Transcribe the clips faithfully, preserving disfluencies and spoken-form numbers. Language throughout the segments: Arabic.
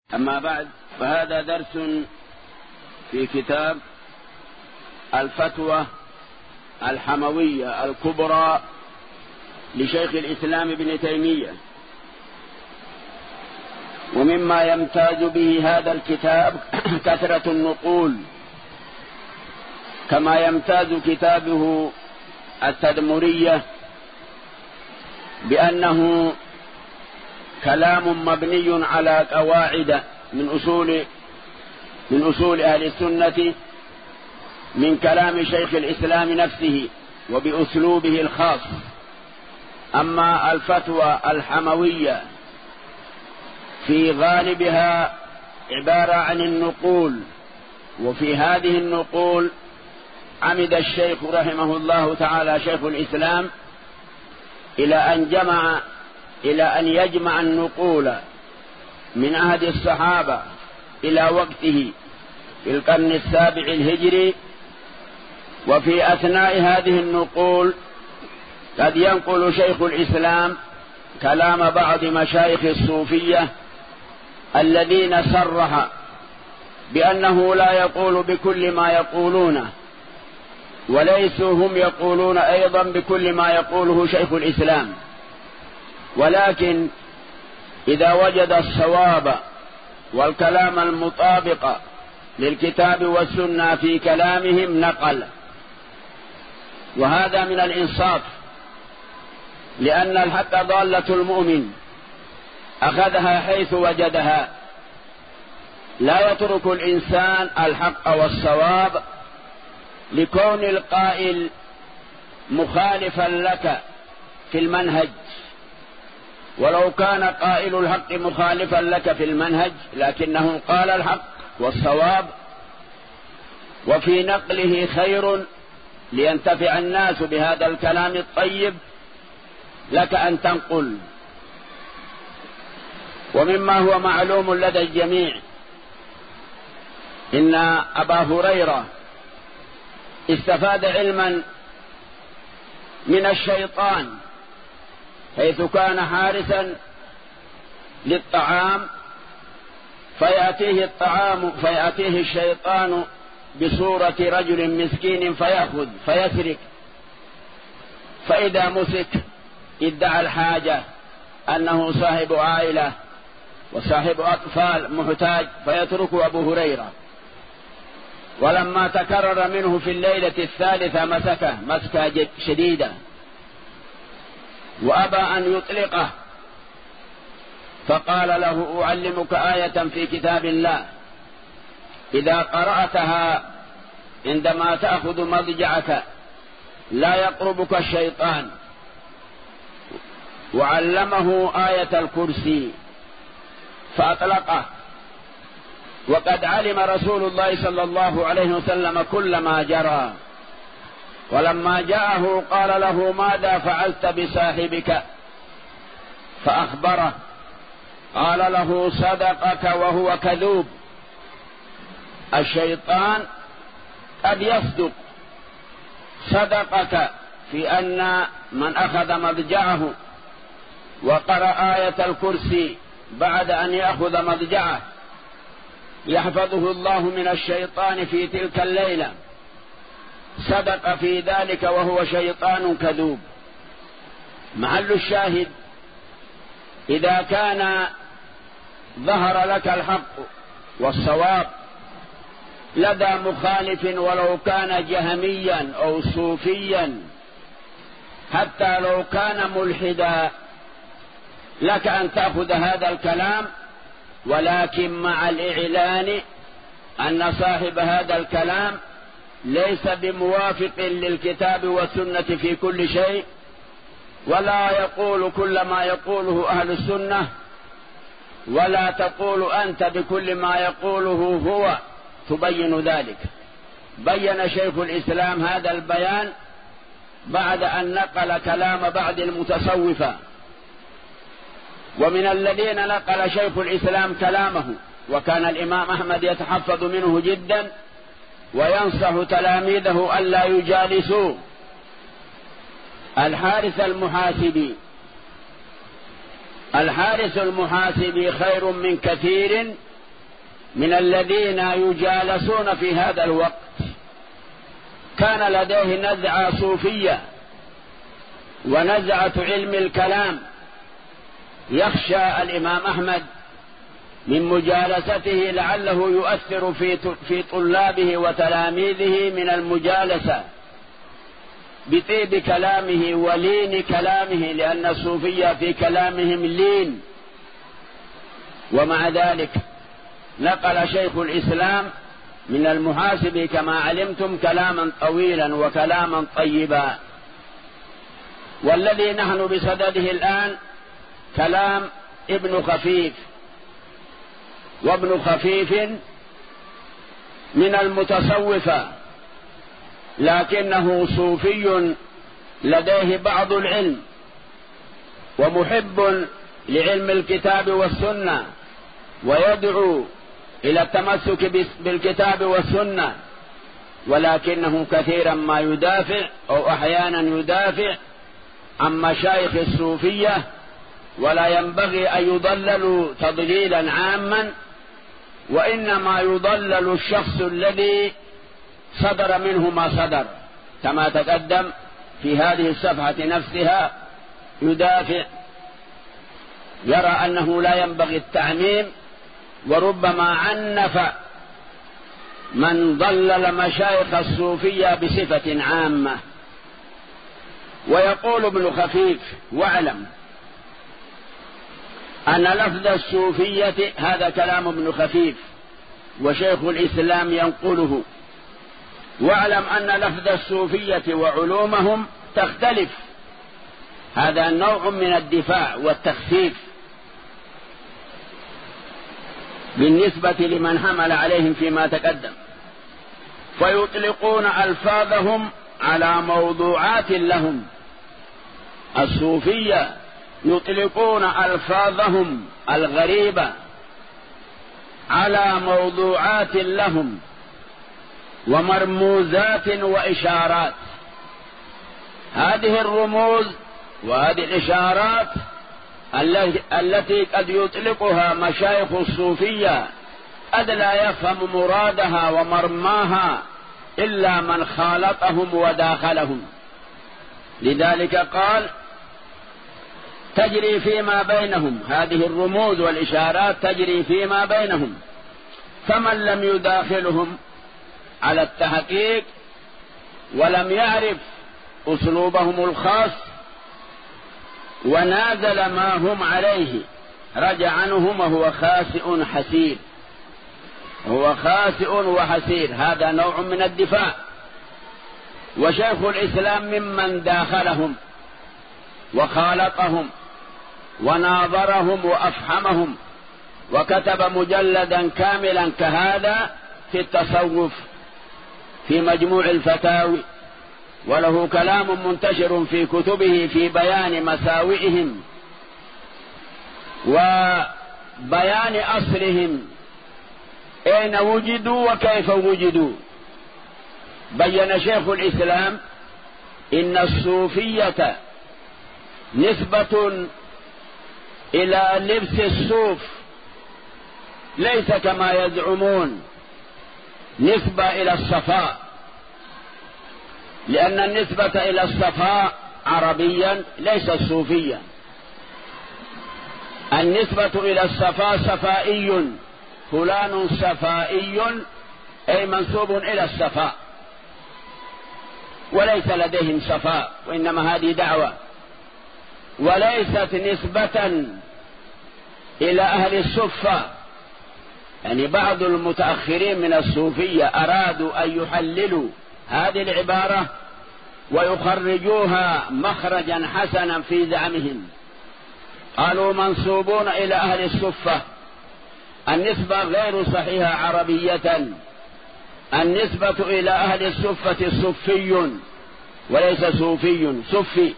أما بعد، فهذا درس في كتاب الفتوى الحموية الكبرى لشيخ الإسلام ابن تيمية. ومما يمتاز به هذا الكتاب كثرة النقول، كما يمتاز كتابه التدمرية بأنه كلام مبني على قواعد من أصول من أصول أهل السنة، من كلام شيخ الإسلام نفسه وبأسلوبه الخاص. أما الفتوى الحموية في غالبها عبارة عن النقول، وفي هذه النقول عمد الشيخ رحمه الله تعالى شيخ الإسلام إلى أن جمع إلى أن يجمع النقول من عهد الصحابة إلى وقته في القرن السابع الهجري. وفي أثناء هذه النقول قد ينقل شيخ الإسلام كلام بعض مشايخ الصوفية الذين صرح بأنه لا يقول بكل ما يقولونه، وليسوا هم يقولون أيضا بكل ما يقوله شيخ الإسلام، ولكن إذا وجد الصواب والكلام المطابق للكتاب والسنة في كلامهم نقل. وهذا من الإنصاف، لأن الحق ضالة المؤمن أخذها حيث وجدها. لا يترك الإنسان الحق والصواب لكون القائل مخالفا لك في المنهج، ولو كان قائل الحق مخالفا لك في المنهج لكنه قال الحق والصواب، وفي نقله خير لينتفع الناس بهذا الكلام الطيب، لك أن تنقل. ومما هو معلوم لدى الجميع إن أبا هريرة استفاد علما من الشيطان، حيث كان حارسا للطعام، فيأتيه الطعام فيأتيه الشيطان بصورة رجل مسكين فيأخذ فيسرق، فإذا مسك ادعى الحاجة أنه صاحب عائلة وصاحب أطفال محتاج، فيترك أبو هريرة. ولما تكرر منه في الليلة الثالثة مسكه مسكة شديدة وأبى أن يطلقه، فقال له: أعلمك آية في كتاب الله إذا قرأتها عندما تأخذ مضجعك لا يقربك الشيطان. وعلمه آية الكرسي فأطلقه. وقد علم رسول الله صلى الله عليه وسلم كل ما جرى، ولما جاءه قال له: ماذا فعلت بصاحبك؟ فأخبره، قال له: صدقك وهو كذوب. الشيطان قد يصدق، صدقك في أن من أخذ مضجعه وقرأ آية الكرسي بعد أن يأخذ مضجعه يحفظه الله من الشيطان في تلك الليلة، صدق في ذلك وهو شيطان كذوب. محل الشاهد: إذا كان ظهر لك الحق والصواب لدى مخالف ولو كان جهميا أو صوفيا، حتى لو كان ملحدا، لك أن تأخذ هذا الكلام، ولكن مع الإعلان أن صاحب هذا الكلام ليس بموافق للكتاب والسنة في كل شيء، ولا يقول كل ما يقوله أهل السنة، ولا تقول أنت بكل ما يقوله هو تبين ذلك. بين شيخ الإسلام هذا البيان بعد أن نقل كلام بعض المتصوفة. ومن الذين نقل شيخ الإسلام كلامه وكان الإمام أحمد يتحفظ منه جدا وينصح تلاميذه ألا يجالسوا الحارث المحاسبي. الحارس المحاسبي خير من كثير من الذين يجالسون في هذا الوقت كان لديه نزعة صوفية ونزعة علم الكلام، يخشى الإمام أحمد من مجالسته لعله يؤثر في في طلابه وتلاميذه من المجالسة بطيب كلامه ولين كلامه، لأن الصوفية في كلامهم لين. ومع ذلك نقل شيخ الإسلام من المحاسب كما علمتم كلاما طويلا وكلاما طيبا، والذي نحن بصدده الآن كلام ابن خفيف. وابن خفيف من المتصوفة لكنه صوفي لديه بعض العلم ومحب لعلم الكتاب والسنة، ويدعو إلى التمسك بالكتاب والسنة، ولكنه كثيرا ما يدافع أو أحيانا يدافع عن مشايخ الصوفية، ولا ينبغي أن يضللوا تضليلا عاما، وإنما يضلل الشخص الذي صدر منه ما صدر، كما تقدم في هذه الصفحة نفسها يدافع، يرى أنه لا ينبغي التعميم، وربما عنف من ضلل مشايخ الصوفية بصفة عامة. ويقول ابن خفيف: واعلم أن لفظ الصوفية، هذا كلام ابن خفيف وشيخ الإسلام ينقله، واعلم أن لفظ الصوفية وعلومهم تختلف. هذا نوع من الدفاع والتخفيف بالنسبة لمن حمل عليهم فيما تقدم، فيطلقون ألفاظهم على موضوعات لهم. الصوفية يطلقون ألفاظهم الغريبة على موضوعات لهم ومرموزات وإشارات. هذه الرموز وهذه الإشارات التي قد يطلقها مشايخ الصوفية قد لا يفهم مرادها ومرماها إلا من خالطهم وداخلهم. لذلك قال: تجري فيما بينهم، هذه الرموز والإشارات تجري فيما بينهم، فمن لم يداخلهم على التحقيق ولم يعرف أسلوبهم الخاص ونازل ما هم عليه رجع عنهم وهو خاسئ حسير، هو خاسئ وحسير. هذا نوع من الدفاع. وشيخ الإسلام ممن داخلهم وخالطهم وناظرهم وأفحمهم، وكتب مجلدا كاملا كهذا في التصوف في مجموع الفتاوي، وله كلام منتشر في كتبه في بيان مساوئهم وبيان أصلهم، أين وجدوا وكيف وجدوا. بين شيخ الإسلام إن الصوفية نسبة إلى لبس الصوف، ليس كما يزعمون نسبة إلى الصفاء، لأن النسبة إلى الصفاء عربيا ليس الصوفية. النسبة إلى الصفاء صفائي، فلان صفائي أي منسوب إلى الصفاء، وليس لديهم صفاء، وإنما هذه دعوة، وليست نسبة إلى أهل الصفة. يعني بعض المتأخرين من الصوفية أرادوا أن يحللوا هذه العبارة ويخرجوها مخرجا حسنا في زعمهم، قالوا منسوبون إلى أهل الصفة. النسبة غير صحيحة عربية، النسبة إلى أهل الصفة صفي وليس صوفي، صفي.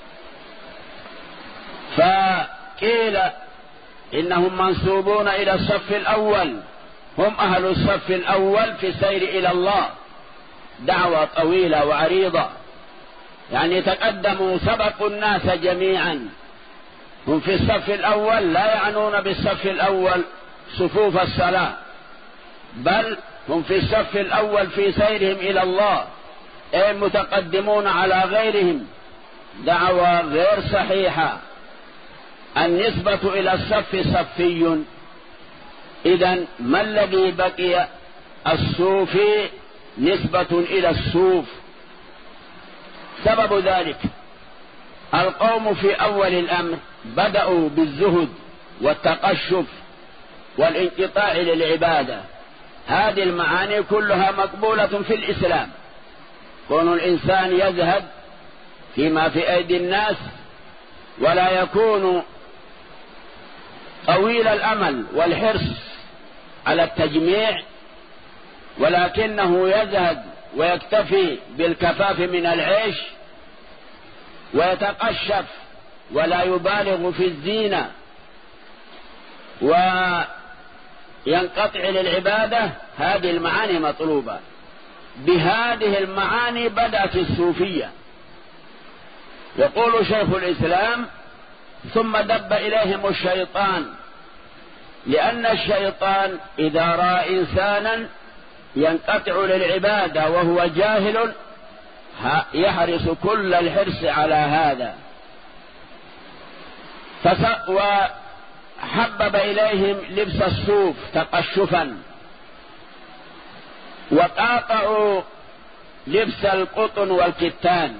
فقيل إنهم منسوبون إلى الصف الأول، هم أهل الصف الأول في السير إلى الله. دعوة طويلة وعريضة، يعني تقدموا سبقوا الناس جميعا، هم في الصف الأول، لا يعنون بالصف الأول صفوف الصلاة، بل هم في الصف الأول في سيرهم إلى الله، أي متقدمون على غيرهم. دعوة غير صحيحة. النسبة إلى الصف صفي. إذن ما الذي بقي؟ الصوفي نسبة إلى الصوف. سبب ذلك القوم في أول الأمر بدأوا بالزهد والتقشف والانقطاع للعبادة. هذه المعاني كلها مقبولة في الإسلام. كون الإنسان يزهد فيما في أيدي الناس ولا يكون طويل الأمل والحرص على التجميع، ولكنه يزهد ويكتفي بالكفاف من العيش ويتقشف ولا يبالغ في الزينة وينقطع للعبادة. هذه المعاني مطلوبة. بهذه المعاني بدأت الصوفية. يقول شيخ الإسلام: ثم دب إليهم الشيطان، لأن الشيطان إذا رأى إنسانا ينقطع للعبادة وهو جاهل يحرص كل الحرص على هذا، وحبب إليهم لبس الصوف تقشفا، وقاطعوا لبس القطن والكتان،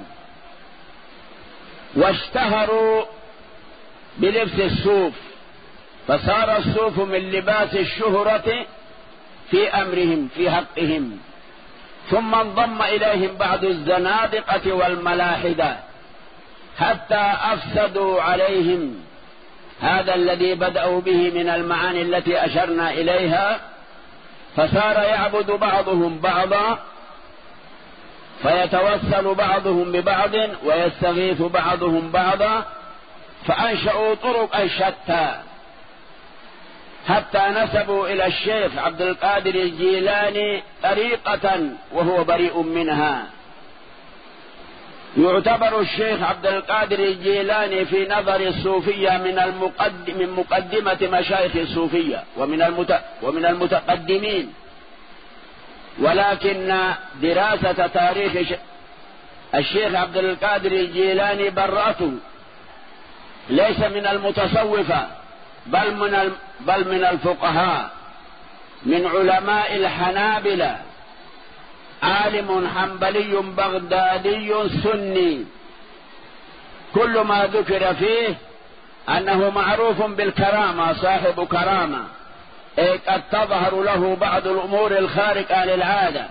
واشتهروا بلبس الصوف، فصار الصوف من لباس الشهرة في أمرهم في حقهم. ثم انضم إليهم بعض الزنادقة والملاحدة حتى أفسدوا عليهم هذا الذي بدأوا به من المعاني التي أشرنا إليها، فصار يعبد بعضهم بعضا، فيتوسل بعضهم ببعض ويستغيث بعضهم بعضا، فأنشأوا طرقا شتى حتى نسبوا إلى الشيخ عبد القادر الجيلاني طريقة وهو بريء منها. يعتبر الشيخ عبد القادر الجيلاني في نظر الصوفية من المقدم من مقدمة مشايخ الصوفية ومن المت ومن المتقدمين، ولكن دراسة تاريخ الشيخ عبد القادر الجيلاني برأته، ليس من المتصوفة بل من بل من الفقهاء، من علماء الحنابلة، عالم حنبلي بغدادي سني. كل ما ذكر فيه أنه معروف بالكرامة، صاحب كرامة، إيه قد تظهر له بعض الأمور الخارقة للعادة.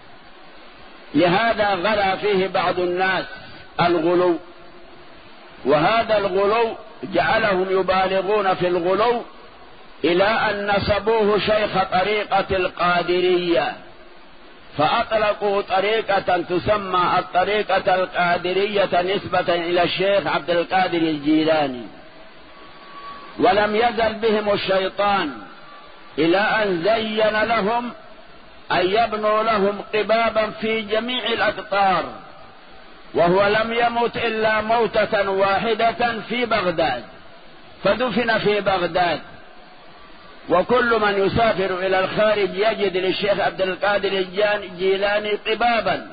لهذا غلا فيه بعض الناس الغلو، وهذا الغلو جعلهم يبالغون في الغلو إلى أن نسبوه شيخ طريقة القادرية، فأطلقوا طريقة تسمى الطريقة القادرية نسبة إلى الشيخ عبد القادر الجيلاني. ولم يزل بهم الشيطان إلى أن زين لهم أن يبنوا لهم قبابا في جميع الأقطار، وهو لم يمت إلا موتة واحدة في بغداد، فدفن في بغداد. وكل من يسافر إلى الخارج يجد للشيخ عبد القادر الجيلاني قبابا،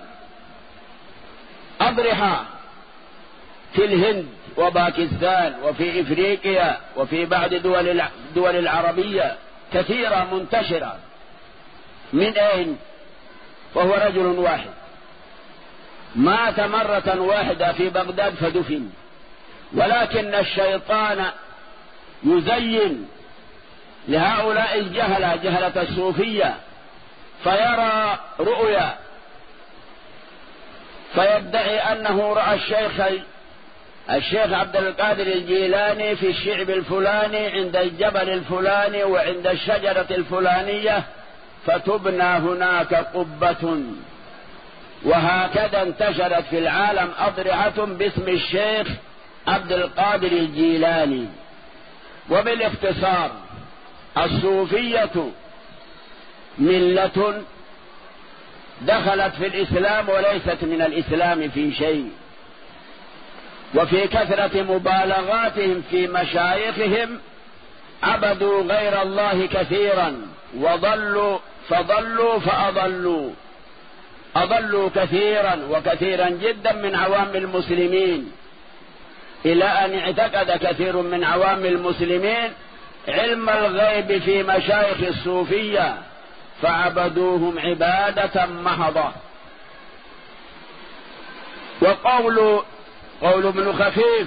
أضرحة في الهند وباكستان وفي إفريقيا وفي بعض دول الدول العربية كثيرة منتشرة. من أين؟ وهو رجل واحد مات مرة واحدة في بغداد فدفن. ولكن الشيطان يزين لهؤلاء الجهلة جهلة الصوفية، فيرى رؤيا فيدعي أنه رأى الشيخ الشيخ عبد القادر الجيلاني في الشعب الفلاني عند الجبل الفلاني وعند الشجرة الفلانية، فتبنى هناك قبة. وهكذا انتشرت في العالم أضرحة باسم الشيخ عبد القادر الجيلاني. وبالاختصار الصوفية ملة دخلت في الإسلام وليست من الإسلام في شيء، وفي كثرة مبالغاتهم في مشايخهم عبدوا غير الله كثيرا وضلوا فضلوا فأضلوا، أضلوا كثيرا وكثيرا جدا من عوام المسلمين، إلى أن اعتقد كثير من عوام المسلمين علم الغيب في مشايخ الصوفية فعبدوهم عبادة محضة. وقول قول ابن خفيف: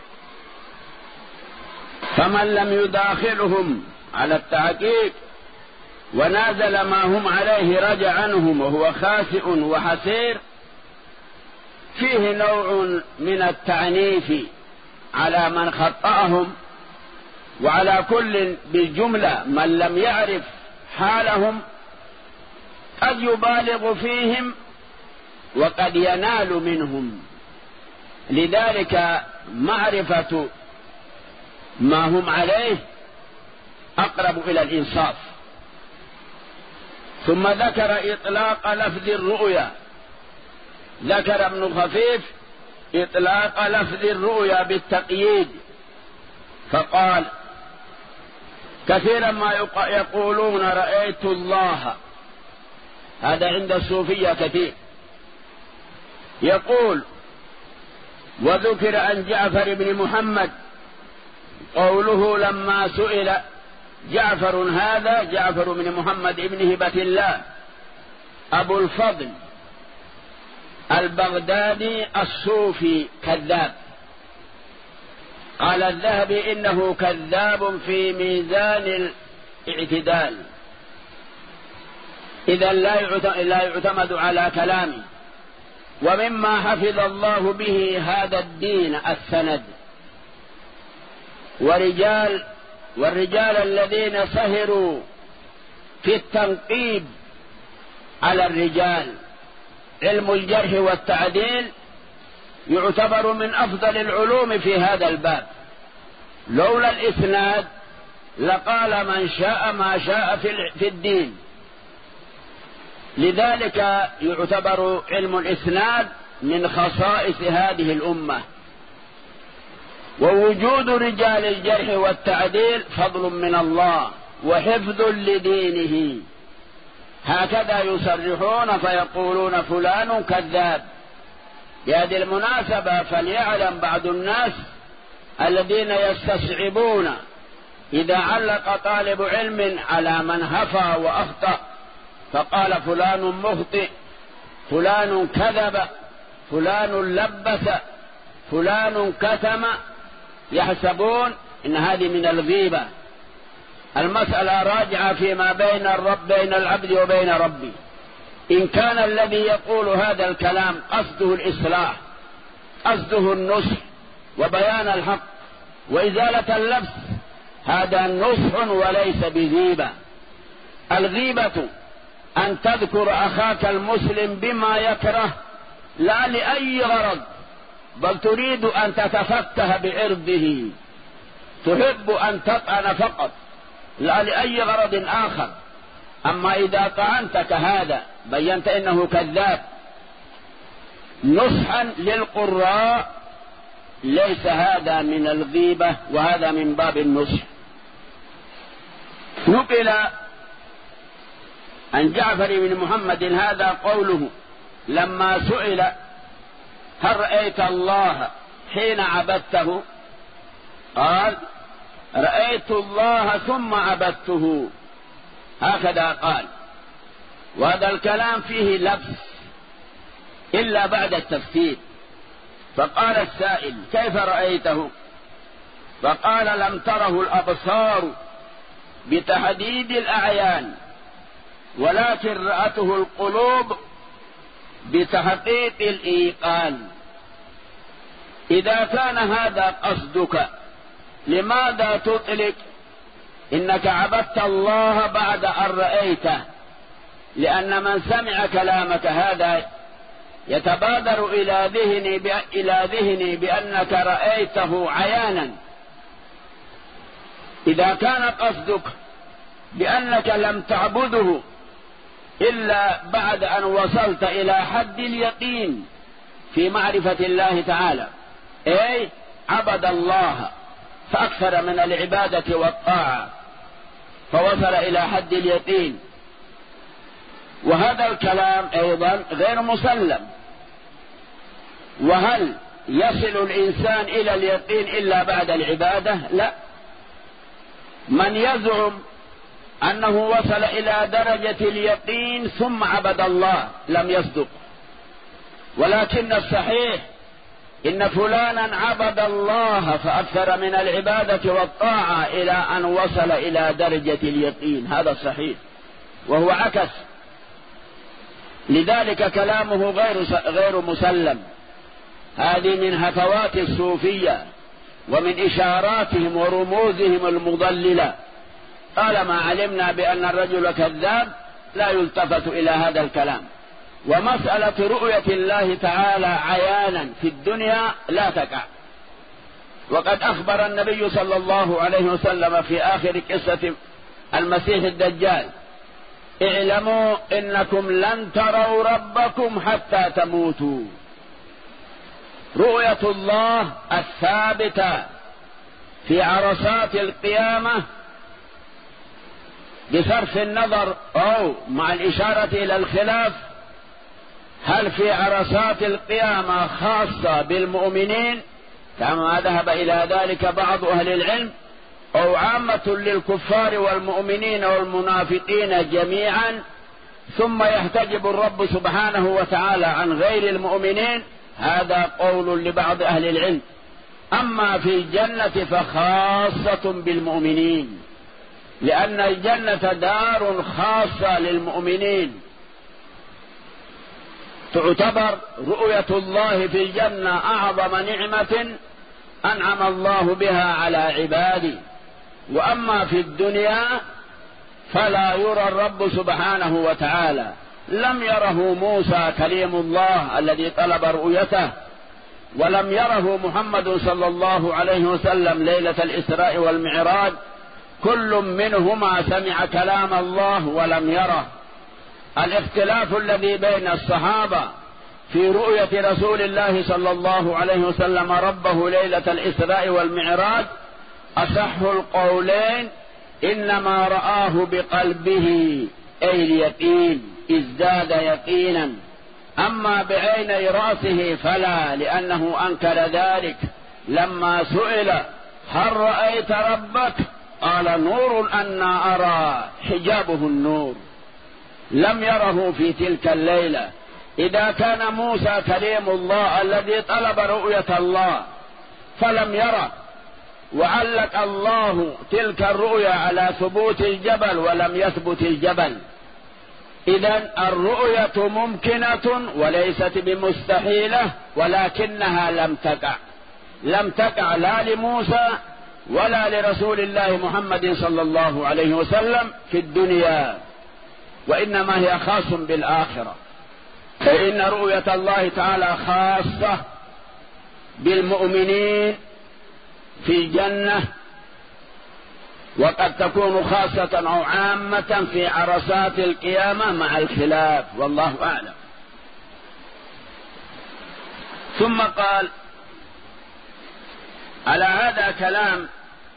فمن لم يداخلهم على التحقيق ونازل ما هم عليه رجع عنهم وهو خاسئ وحسير، فيه نوع من التعنيف على من خطأهم، وعلى كل بالجملة من لم يعرف حالهم قد يبالغ فيهم وقد ينال منهم، لذلك معرفة ما هم عليه أقرب إلى الإنصاف. ثم ذكر إطلاق لفظ الرؤيا، ذكر ابن خفيف إطلاق لفظ الرؤيا بالتقييد، فقال: كثيرا ما يقولون رأيت الله، هذا عند الصوفية كثير يقول. وذكر عن جعفر بن محمد قوله لما سئل جعفر، هذا جعفر بن محمد بن هبة الله أبو الفضل البغدادي الصوفي كذاب، قال الذهبي إنه كذاب في ميزان الاعتدال، إذا لا يعتمد على كلامه. ومما حفظ الله به هذا الدين السند، ورجال والرجال الذين سهروا في التنقيب على الرجال، علم الجرح والتعديل يعتبر من أفضل العلوم في هذا الباب، لولا الإسناد لقال من شاء ما شاء في الدين، لذلك يعتبر علم الإسناد من خصائص هذه الأمة. ووجود رجال الجرح والتعديل فضل من الله وحفظ لدينه، هكذا يصرحون فيقولون فلان كذاب. بهذه المناسبة فليعلم بعض الناس الذين يستصعبون إذا علق طالب علم على من هفى وأخطأ فقال فلان مخطئ، فلان كذب، فلان لبس، فلان كتم، يحسبون إن هذه من الغيبة. المسألة راجعة فيما بين الرب بين العبد وبين ربه. إن كان الذي يقول هذا الكلام قصده الإصلاح، قصده النصح وبيان الحق وإزالة اللبس، هذا نصح وليس بغيبة. الغيبة أن تذكر أخاك المسلم بما يكره لا لأي غرض، بل تريد أن تتفكه بعرضه، تحب أن تطعن فقط لا لأي غرض آخر. أما إذا طعنت كهذا بينت إنه كذاب نصحا للقراء، ليس هذا من الغيبة، وهذا من باب النصح. نقل عن جعفر بن محمد هذا قوله لما سئل هل رأيت الله حين عبدته، قال رأيت الله ثم عبدته، هكذا قال. وهذا الكلام فيه لبس إلا بعد التفسير. فقال السائل كيف رأيته؟ فقال لم تره الأبصار بتحديد الأعيان، ولكن رأته القلوب بتحقيق الإيقان. إذا كان هذا قصدك لماذا تطلق إنك عبدت الله بعد أن رأيته؟ لأن من سمع كلامك هذا يتبادر إلى ذهني إلى ذهني بأنك رأيته عيانا. إذا كان قصدك بأنك لم تعبده إلا بعد أن وصلت إلى حد اليقين في معرفة الله تعالى، أي عبد الله فأكثر من العبادة والطاعة فوصل إلى حد اليقين، وهذا الكلام أيضا غير مسلم. وهل يصل الإنسان إلى اليقين إلا بعد العبادة؟ لا. من يزعم أنه وصل إلى درجة اليقين ثم عبد الله لم يصدق، ولكن الصحيح إن فلانا عبد الله فأكثر من العبادة والطاعة إلى أن وصل إلى درجة اليقين، هذا الصحيح، وهو عكس. لذلك كلامه غير غير مسلم. هذه من هفوات الصوفية ومن إشاراتهم ورموزهم المضللة. طالما علمنا بأن الرجل كذاب لا يلتفت إلى هذا الكلام. ومسألة رؤية الله تعالى عيانا في الدنيا لا تقع. وقد أخبر النبي صلى الله عليه وسلم في آخر قصة المسيح الدجال: اعلموا إنكم لن تروا ربكم حتى تموتوا. رؤية الله الثابتة في عرصات القيامة بصرف النظر أو مع الإشارة إلى الخلاف، هل في عرصات القيامة خاصة بالمؤمنين كما ذهب إلى ذلك بعض أهل العلم، أو عامة للكفار والمؤمنين والمنافقين جميعا، ثم يحتجب الرب سبحانه وتعالى عن غير المؤمنين؟ هذا قول لبعض أهل العلم. أما في الجنة فخاصة بالمؤمنين، لأن الجنة دار خاصة للمؤمنين. تعتبر رؤية الله في الجنة أعظم نعمة أنعم الله بها على عباده. وأما في الدنيا فلا يرى الرب سبحانه وتعالى. لم يره موسى كليم الله الذي طلب رؤيته، ولم يره محمد صلى الله عليه وسلم ليلة الإسراء والمعراج. كل منهما سمع كلام الله ولم يره. الاختلاف الذي بين الصحابة في رؤية رسول الله صلى الله عليه وسلم ربه ليلة الإسراء والمعراج أصح القولين إنما رآه بقلبه، أي اليقين، ازداد يقينا. أما بعيني رأسه فلا، لأنه أنكر ذلك لما سئل: هل رأيت ربك؟ قال: نور أنا أرى، حجابه النور. لم يره في تلك الليلة. إذا كان موسى كليم الله الذي طلب رؤية الله فلم يره، وعلق الله تلك الرؤيا على ثبوت الجبل ولم يثبت الجبل، إذن الرؤية ممكنة وليست بمستحيلة، ولكنها لم تقع. لم تقع لا لموسى ولا لرسول الله محمد صلى الله عليه وسلم في الدنيا، وإنما هي خاص بالآخرة. فإن رؤية الله تعالى خاصة بالمؤمنين في الجنة، وقد تكون خاصة أو عامة في عرصات القيامة مع الخلاف، والله أعلم. ثم قال: على هذا كلام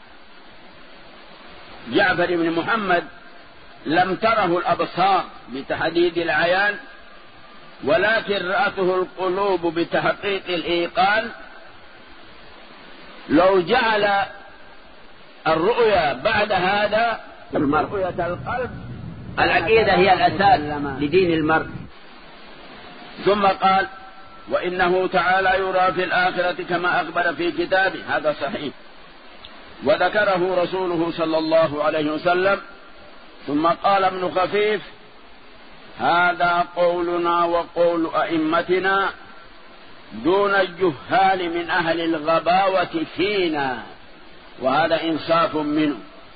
جعفر بن محمد: لم تره الأبصار بتحديد العيان، ولكن رأته القلوب بتحقيق الإيقان. لو جعل الرؤيا بعد هذا رؤية القلب، العقيدة هي الأساس لدين المرء. ثم قال: وإنه تعالى يرى في الآخرة كما أخبر في كتابه، هذا صحيح، وذكره رسوله صلى الله عليه وسلم. ثم قال ابن خفيف: هذا قولنا وقول أئمتنا دون الجهال من أهل الغباوة فينا، وهذا إنصاف منه.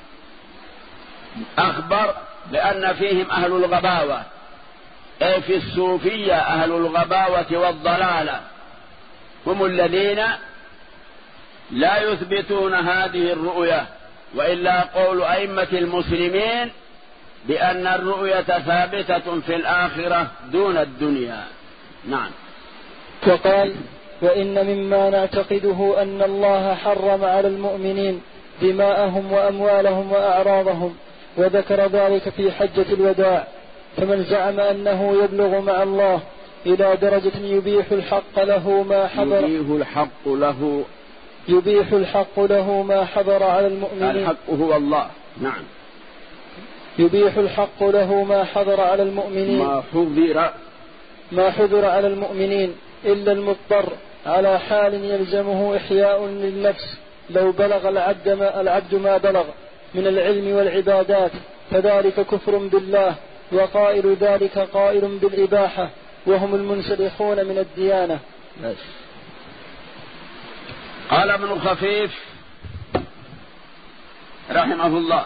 أخبر بأن فيهم أهل الغباوة، أي في الصوفية أهل الغباوة والضلالة، هم الذين لا يثبتون هذه الرؤية، وإلا قول أئمة المسلمين بأن الرؤية ثابتة في الآخرة دون الدنيا. نعم. وقال: وإن مما نعتقده أن الله حرم على المؤمنين دماءهم وأموالهم وأعراضهم، وذكر ذلك في حجة الوداع، فمن زعم أنه يبلغ مع الله إلى درجة يبيح الحق له ما حضر يبيح الحق له يبيح الحق له ما حضر على المؤمنين. الحق هو الله. نعم. يبيح الحق له ما حضر على المؤمنين ما حضر ما حضر على المؤمنين إلا المضطر على حال يلزمه إحياء للنفس لو بلغ العبد ما, العبد ما بلغ من العلم والعبادات، فذلك كفر بالله، وقائل ذلك قائل بالإباحة، وهم المنسلخون من الديانة. بس. قال ابن خفيف رحمه الله: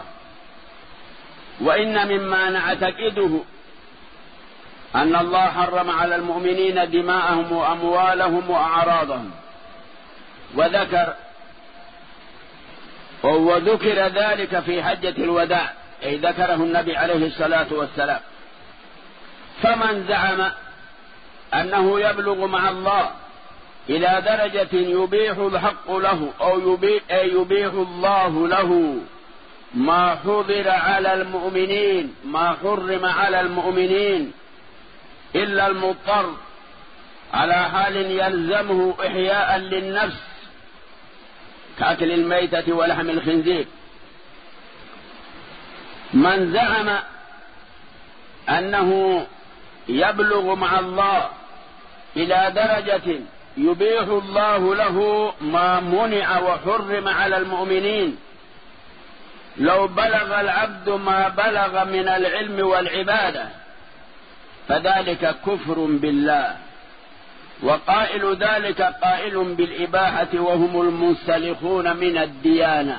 وإن مما نعتقده أن الله حرم على المؤمنين دماءهم وأموالهم وأعراضهم، وذكر وذكر ذلك في حجة الوداع، أي ذكره النبي عليه الصلاة والسلام. فمن زعم أنه يبلغ مع الله إلى درجة يبيح الحق له أو يبيح, يبيح الله له ما حضر على المؤمنين ما حرم على المؤمنين إلا المضطر على حال يلزمه إحياء للنفس كأكل الميتة ولحم الخنزير. من زعم أنه يبلغ مع الله إلى درجة يبيح الله له ما منع وحرم على المؤمنين لو بلغ العبد ما بلغ من العلم والعبادة، فذلك كفر بالله، وقائل ذلك قائل بالإباحة، وهم المنسلخون من الديانة.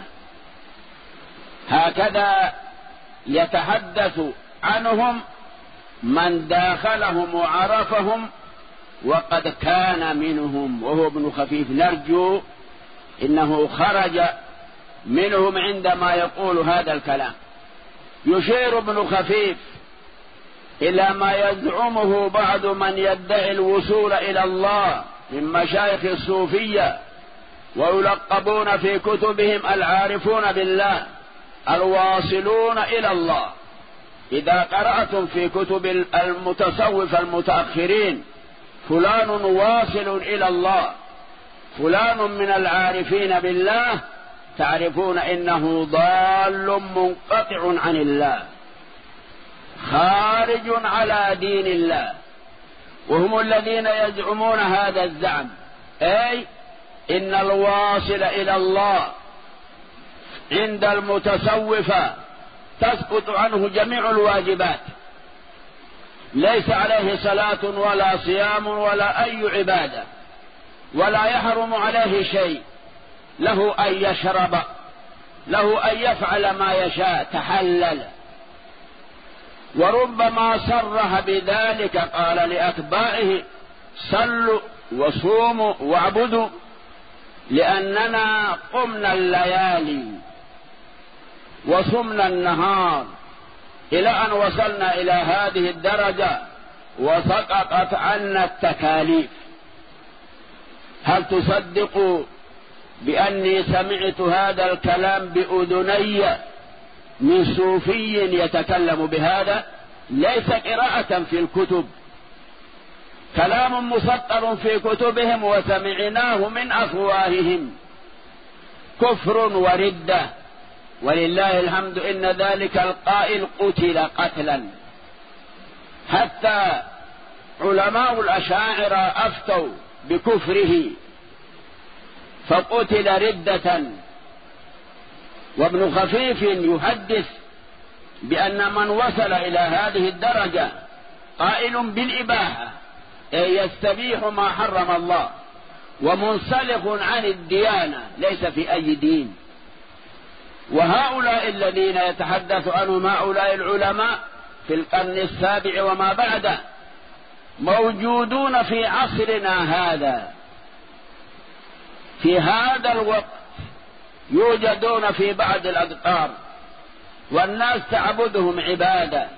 هكذا يتحدث عنهم من داخلهم وعرفهم وقد كان منهم، وهو ابن خفيف، نرجو إنه خرج منهم عندما يقول هذا الكلام. يشير ابن خفيف إلى ما يزعمه بعض من يدعي الوصول إلى الله من مشايخ الصوفية، ويلقبون في كتبهم العارفون بالله الواصلون إلى الله. إذا قرأتم في كتب المتصوف المتأخرين فلان واصل إلى الله، فلان من العارفين بالله، تعرفون إنه ضال منقطع عن الله خارج على دين الله. وهم الذين يزعمون هذا الزعم، أي إن الواصل إلى الله عند المتصوفة تسقط عنه جميع الواجبات، ليس عليه صلاة ولا صيام ولا أي عبادة، ولا يحرم عليه شيء، له أن يشرب، له أن يفعل ما يشاء، تحلل. وربما صرح بذلك، قال لأتباعه: صلوا وصوموا واعبدوا، لأننا قمنا الليالي وصمنا النهار إلى أن وصلنا إلى هذه الدرجة وسقطت عنا التكاليف. هل تصدقوا بأني سمعت هذا الكلام بأذني من صوفي يتكلم بهذا؟ ليس قراءة في الكتب، كلام مسطر في كتبهم وسمعناه من أفواههم. كفر وردة، ولله الحمد إن ذلك القائل قتل قتلا. حتى علماء الأشاعرة أفتوا بكفره فقتل ردة. وابن خفيف يحدث بأن من وصل إلى هذه الدرجة قائل بالإباحة، أي يستبيح ما حرم الله، ومنسلخ عن الديانة، ليس في أي دين. وهؤلاء الذين يتحدث عنهم هؤلاء العلماء في القرن السابع وما بعده موجودون في عصرنا هذا، في هذا الوقت يوجدون في بعض الأقطار، والناس تعبدهم عبادة،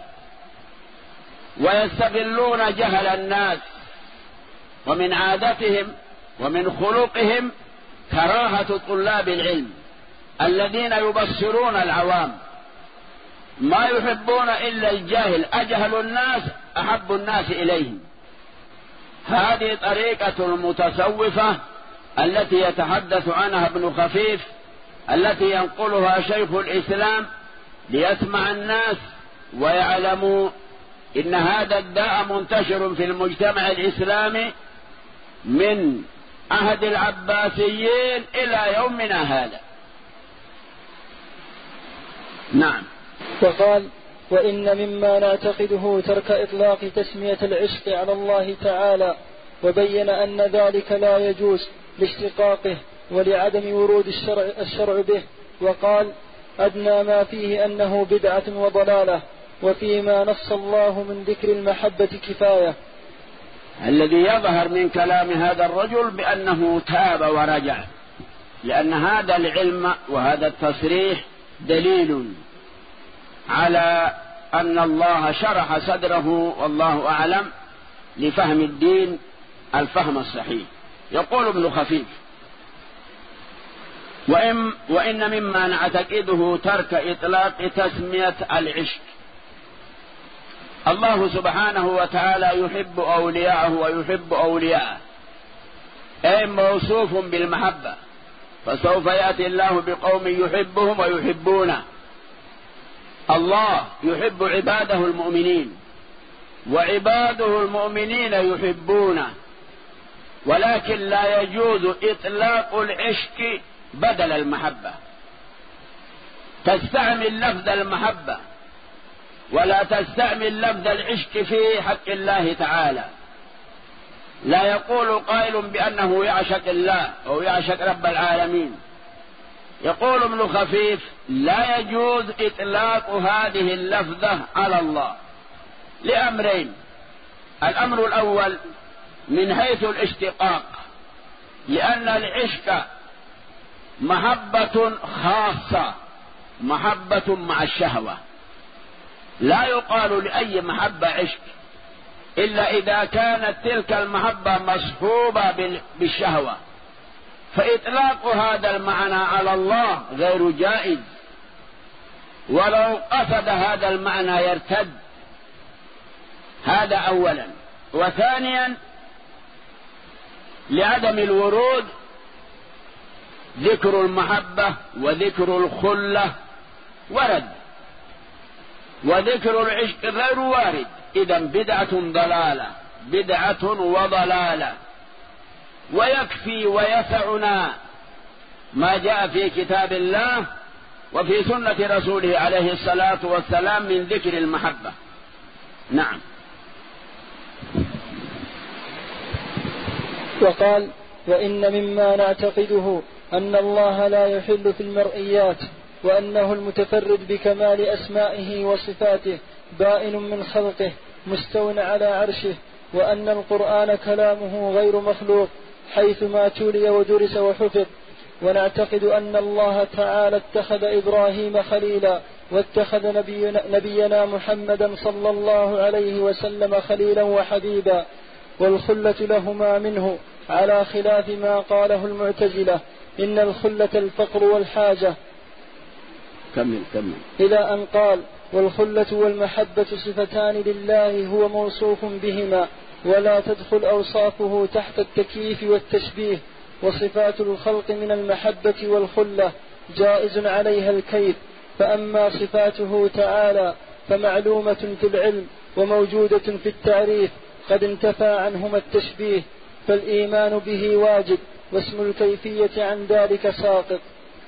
ويستغلون جهل الناس. ومن عادتهم ومن خلقهم كراهة طلاب العلم الذين يبصرون العوام، ما يحبون إلا الجاهل، أجهل الناس أحب الناس إليهم. هذه طريقة المتصوفة التي يتحدث عنها ابن خفيف، التي ينقلها شيخ الإسلام ليسمع الناس ويعلموا إن هذا الداء منتشر في المجتمع الإسلامي من عهد العباسيين إلى يومنا هذا. نعم. وقال: وإن مما نعتقده ترك إطلاق تسمية العشق على الله تعالى، وبين أن ذلك لا يجوز لاشتقاقه ولعدم ورود الشرع, الشرع به، وقال: أدنى ما فيه أنه بدعة وضلالة، وفيما نص الله من ذكر المحبة كفاية. الذي يظهر من كلام هذا الرجل بأنه تاب ورجع، لأن هذا العلم وهذا التصريح دليل على أن الله شرح صدره والله أعلم لفهم الدين الفهم الصحيح. يقول ابن خفيف: وإن, وإن مما نعتقده ترك إطلاق تسمية العشق. الله سبحانه وتعالى يحب أولياءه ويحب أولياءه، أي موصوف بالمحبة، فسوف يأتي الله بقوم يحبهم ويحبونه. الله يحب عباده المؤمنين، وعباده المؤمنين يحبونه، ولكن لا يجوز إطلاق العشق بدل المحبة. تستعمل لفظ المحبة ولا تستعمل لفظ العشق في حق الله تعالى. لا يقول قائل بأنه يعشق الله أو يعشق رب العالمين. يقول ابن خفيف: لا يجوز إطلاق هذه اللفظة على الله لأمرين. الأمر الأول من حيث الاشتقاق، لأن العشق محبة خاصة، محبة مع الشهوة، لا يقال لأي محبة عشق إلا إذا كانت تلك المحبة مصحوبة بالشهوة، فإطلاق هذا المعنى على الله غير جائز، ولو قصد هذا المعنى يرتد. هذا أولا. وثانيا لعدم الورود ذكر المحبة وذكر الخلة ورد، وذكر العشق غير وارد. إذن بدعة ضلالة، بدعة وضلالة. ويكفي ويسعنا ما جاء في كتاب الله وفي سنة رسوله عليه الصلاة والسلام من ذكر المحبة. نعم. وقال: وإن مما نعتقده أن الله لا يحل في المرئيات، وأنه المتفرد بكمال أسمائه وصفاته، بائن من خلقه، مستو على عرشه، وأن القرآن كلامه غير مخلوق حيثما تولي ودرس وحفظ. ونعتقد أن الله تعالى اتخذ إبراهيم خليلا، واتخذ نبينا, نبينا محمدا صلى الله عليه وسلم خليلا وحبيبا، والخلة لهما منه، على خلاف ما قاله المعتزلة إن الخلة الفقر والحاجة. كمل كمل. إلى أن قال: والخلة والمحبة صفتان لله هو موصوف بهما، ولا تدخل أوصافه تحت التكييف والتشبيه، وصفات الخلق من المحبة والخلة جائز عليها الكيف، فأما صفاته تعالى فمعلومة في العلم وموجودة في التعريف، قد انتفى عنهما التشبيه، فالإيمان به واجب، واسم الكيفية عن ذلك ساقط.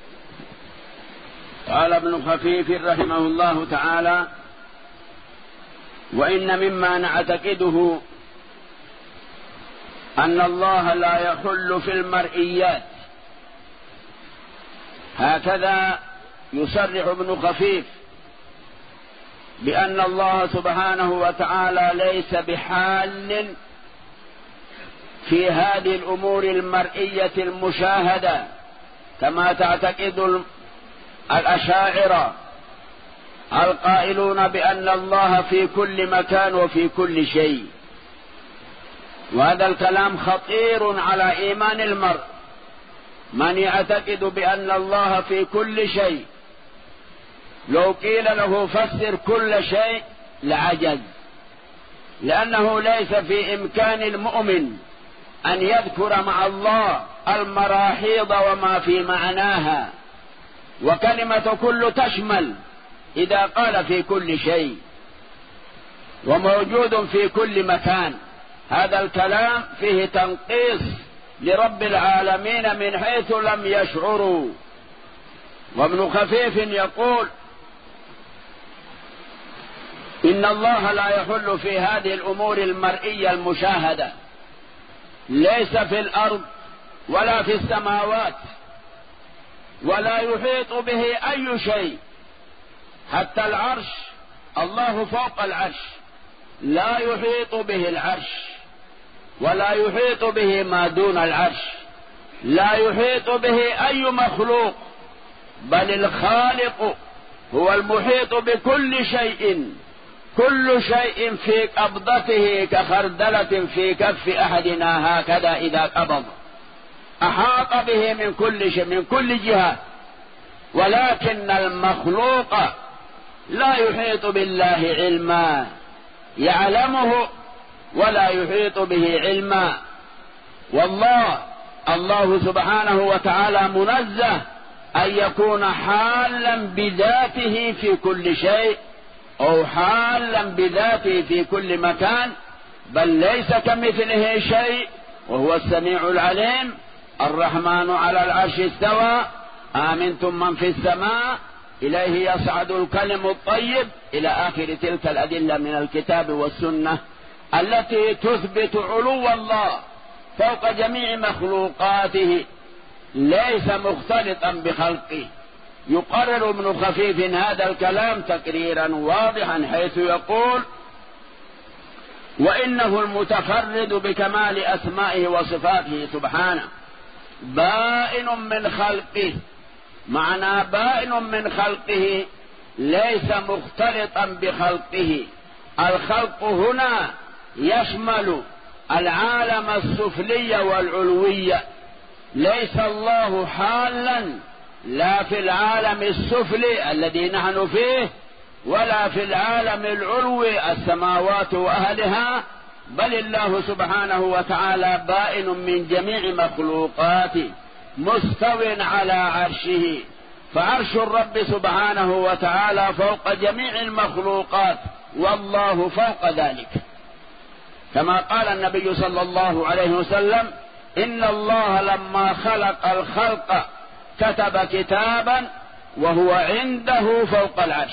قال ابن خفيف رحمه الله تعالى: وإن مما نعتقده أن الله لا يحل في المرئيات. هكذا يصرح ابن خفيف بأن الله سبحانه وتعالى ليس بحال في هذه الأمور المرئية المشاهدة كما تعتقد الأشاعرة القائلون بأن الله في كل مكان وفي كل شيء. وهذا الكلام خطير على إيمان المرء. من يعتقد بأن الله في كل شيء لو قيل له فسر كل شيء لعجز، لأنه ليس في إمكان المؤمن أن يذكر مع الله المراحيض وما في معناها، وكلمة كل تشمل إذا قال في كل شيء، وموجود في كل مكان. هذا الكلام فيه تنقيص لرب العالمين من حيث لم يشعروا. وابن خفيف يقول إن الله لا يحل في هذه الأمور المرئية المشاهدة، ليس في الأرض ولا في السماوات، ولا يحيط به أي شيء، حتى العرش الله فوق العرش لا يحيط به العرش، ولا يحيط به ما دون العرش، لا يحيط به أي مخلوق، بل الخالق هو المحيط بكل شيء، كل شيء في قبضته كخردلة في كف أحدنا هكذا إذا قبض، أحاط به من كل شيء من كل جهة. ولكن المخلوق لا يحيط بالله علما، يعلمه ولا يحيط به علما. والله الله سبحانه وتعالى منزه أن يكون حالا بذاته في كل شيء، أو حالا بذاته في كل مكان، بل ليس كمثله شيء وهو السميع العليم. الرحمن على العرش استوى، آمنتم من في السماء، إليه يصعد الكلم الطيب، إلى آخر تلك الأدلة من الكتاب والسنة التي تثبت علو الله فوق جميع مخلوقاته، ليس مختلطا بخلقه. يقرر ابن خفيف هذا الكلام تقريرا واضحا حيث يقول وإنه المتفرد بكمال أسمائه وصفاته سبحانه، بائن من خلقه. معنى بائن من خلقه ليس مختلطا بخلقه. الخلق هنا يشمل العالم السفلي والعلوي، ليس الله حالا لا في العالم السفلي الذي نحن فيه، ولا في العالم العلوي السماوات وأهلها، بل الله سبحانه وتعالى بائن من جميع مخلوقاته، مستو على عرشه. فعرش الرب سبحانه وتعالى فوق جميع المخلوقات، والله فوق ذلك، كما قال النبي صلى الله عليه وسلم إن الله لما خلق الخلق كتب كتابا وهو عنده فوق العرش،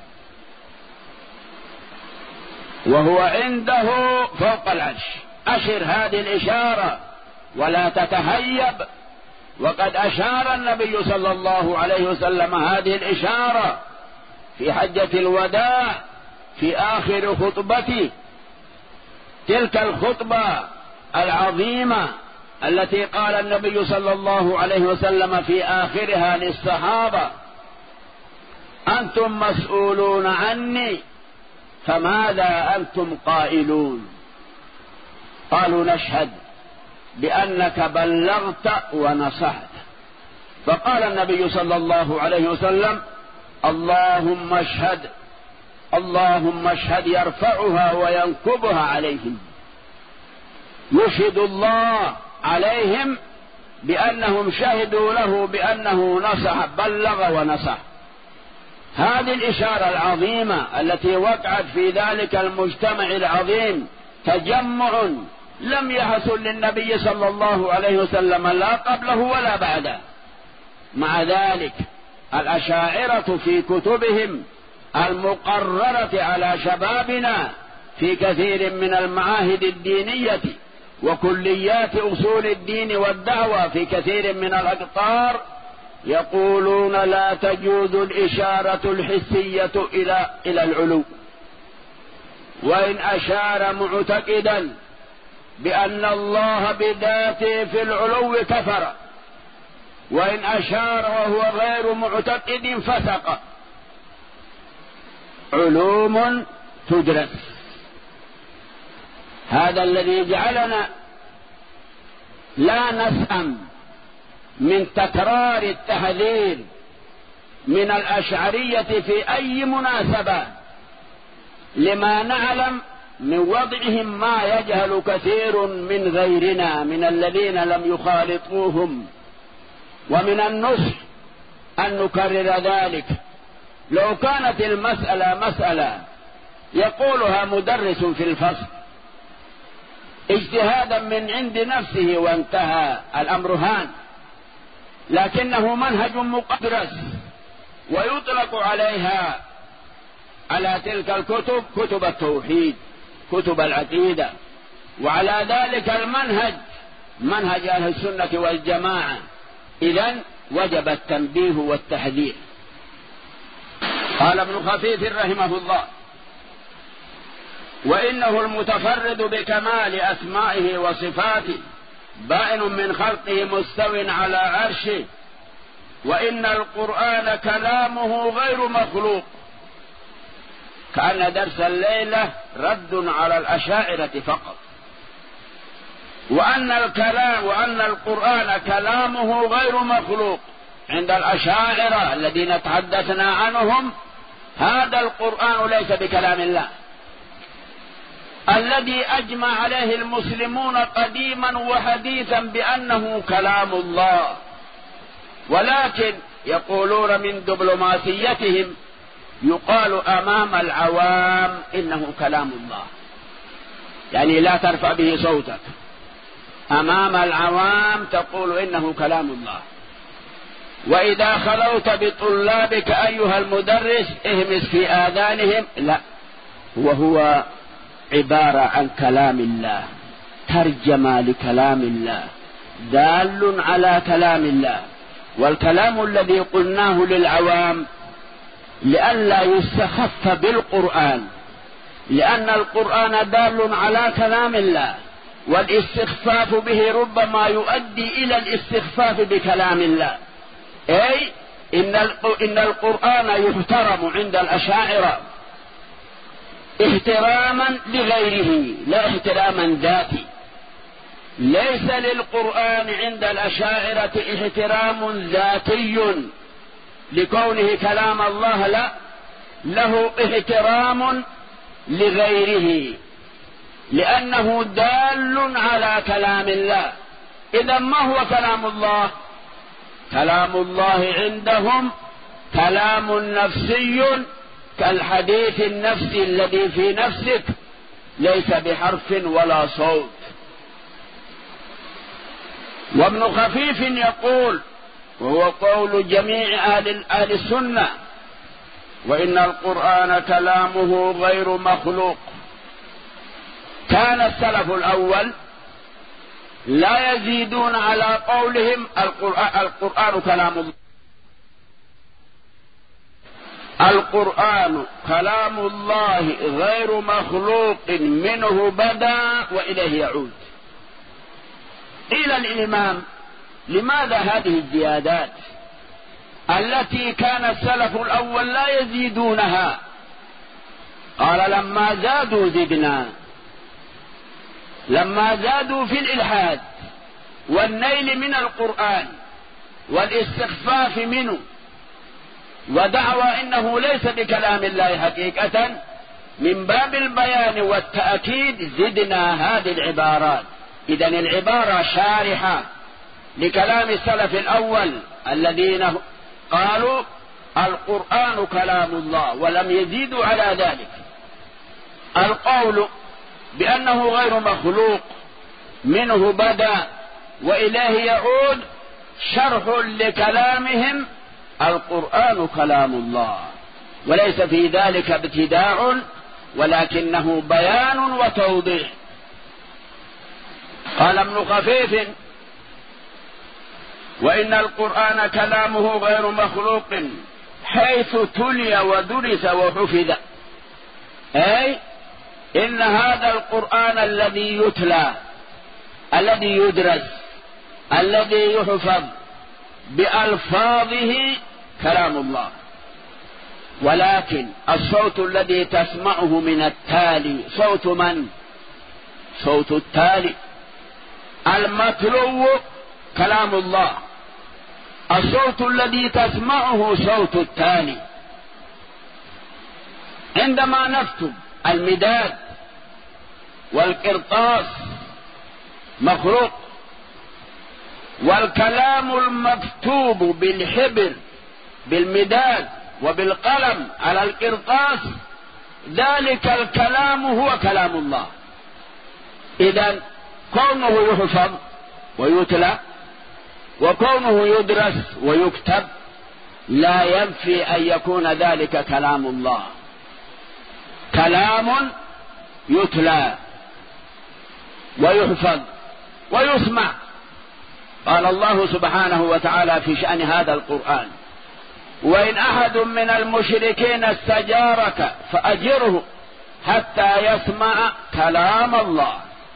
وهو عنده فوق العرش. أشر هذه الإشارة ولا تتهيب، وقد أشار النبي صلى الله عليه وسلم هذه الإشارة في حجة الوداع في آخر خطبته، تلك الخطبة العظيمة التي قال النبي صلى الله عليه وسلم في آخرها للصحابة أنتم مسؤولون عني فماذا أنتم قائلون؟ قالوا نشهد بأنك بلغت ونصحت. فقال النبي صلى الله عليه وسلم اللهم اشهد، اللهم اشهد، يرفعها وينكبها عليهم، يشهد الله عليهم بأنهم شهدوا له بأنه نصح، بلغ ونصح. هذه الإشارة العظيمة التي وقعت في ذلك المجتمع العظيم تجمع لم يحصل للنبي صلى الله عليه وسلم لا قبله ولا بعده. مع ذلك الأشاعرة في كتبهم المقررة على شبابنا في كثير من المعاهد الدينية وكليات أصول الدين والدعوة في كثير من الأقطار يقولون لا تجوز الإشارة الحسية إلى إلى العلو، وإن أشار معتقدا بأن الله بذاته في العلو كفر، وإن أشار وهو غير معتقد فسق. علوم تدرس. هذا الذي جعلنا لا نسأم من تكرار التحذير من الأشعرية في أي مناسبة، لما نعلم من وضعهم ما يجهل كثير من غيرنا من الذين لم يخالطوهم، ومن النصح أن نكرر ذلك. لو كانت المسألة مسألة يقولها مدرس في الفصل اجتهادا من عند نفسه وانتهى الأمر هان، لكنه منهج مقدس ويطلق عليها على تلك الكتب كتب التوحيد، كتب العقيدة، وعلى ذلك المنهج منهج أهل السنة والجماعة. إذن وجب التنبيه والتحذير. قال ابن خفيف رحمه الله: وإنه المتفرد بكمال أسمائه وصفاته، بائن من خلقه، مستو على عرشه، وإن القرآن كلامه غير مخلوق. كأن درس الليلة رد على الأشاعرة فقط، وأن الكلام وأن القرآن كلامه غير مخلوق. عند الأشاعرة الذين تحدثنا عنهم هذا القرآن ليس بكلام الله الذي أجمع عليه المسلمون قديما وحديثا بأنه كلام الله، ولكن يقولون من دبلوماسيتهم يقال أمام العوام إنه كلام الله، يعني لا ترفع به صوتك أمام العوام تقول إنه كلام الله. وإذا خلوت بطلابك أيها المدرس اهمس في آذانهم: لا، وهو عبارة عن كلام الله، ترجمة لكلام الله، دال على كلام الله. والكلام الذي قلناه للعوام لئلا يستخف بالقرآن، لأن القرآن دال على كلام الله، والاستخفاف به ربما يؤدي إلى الاستخفاف بكلام الله. أي إن القرآن يحترم عند الأشاعرة احتراما لغيره لا احتراما ذاتي. ليس للقرآن عند الأشاعرة احترام ذاتي لكونه كلام الله، لا، له احترام لغيره لأنه دال على كلام الله. إذا ما هو كلام الله؟ كلام الله عندهم كلام نفسي كالحديث النفسي الذي في نفسك، ليس بحرف ولا صوت. وابن خفيف يقول، وهو قول جميع أهل, أهل السنة: وإن القرآن كلامه غير مخلوق. كان السلف الأول لا يزيدون على قولهم القرآن, القرآن كلام الله. القرآن كلام الله غير مخلوق، منه بدأ وإليه يعود. قيل الإمام: لماذا هذه الزيادات التي كان السلف الأول لا يزيدونها؟ قال: لما زادوا زدنا، لما زادوا في الإلحاد والنيل من القرآن والاستخفاف منه ودعوى إنه ليس بكلام الله حقيقة، من باب البيان والتأكيد زدنا هذه العبارات. إذن العبارة شارحة لكلام السلف الأول الذين قالوا القرآن كلام الله ولم يزيدوا على ذلك. القول بأنه غير مخلوق، منه بدأ وإليه يعود، شرح لكلامهم القرآن كلام الله، وليس في ذلك ابتداع ولكنه بيان وتوضيح. قال ابن خفيف: وإن القرآن كلامه غير مخلوق حيث تلي ودرس وحفظ. أي إن هذا القرآن الذي يتلى، الذي يدرس، الذي يحفظ بألفاظه كلام الله، ولكن الصوت الذي تسمعه من التالي صوت من؟ صوت التالي. المتلو كلام الله، الصوت الذي تسمعه صوت التالي. عندما نكتب المداد والقرطاس مخروق، والكلام المكتوب بالحبر بالمداد وبالقلم على القرطاس ذلك الكلام هو كلام الله. إذن كونه يحفظ ويتلى وكونه يدرس ويكتب لا ينفي أن يكون ذلك كلام الله، كلام يتلى ويحفظ ويسمع. قال الله سبحانه وتعالى في شأن هذا القرآن: وإن أحد من المشركين استجارك فأجره حتى يسمع كلام الله،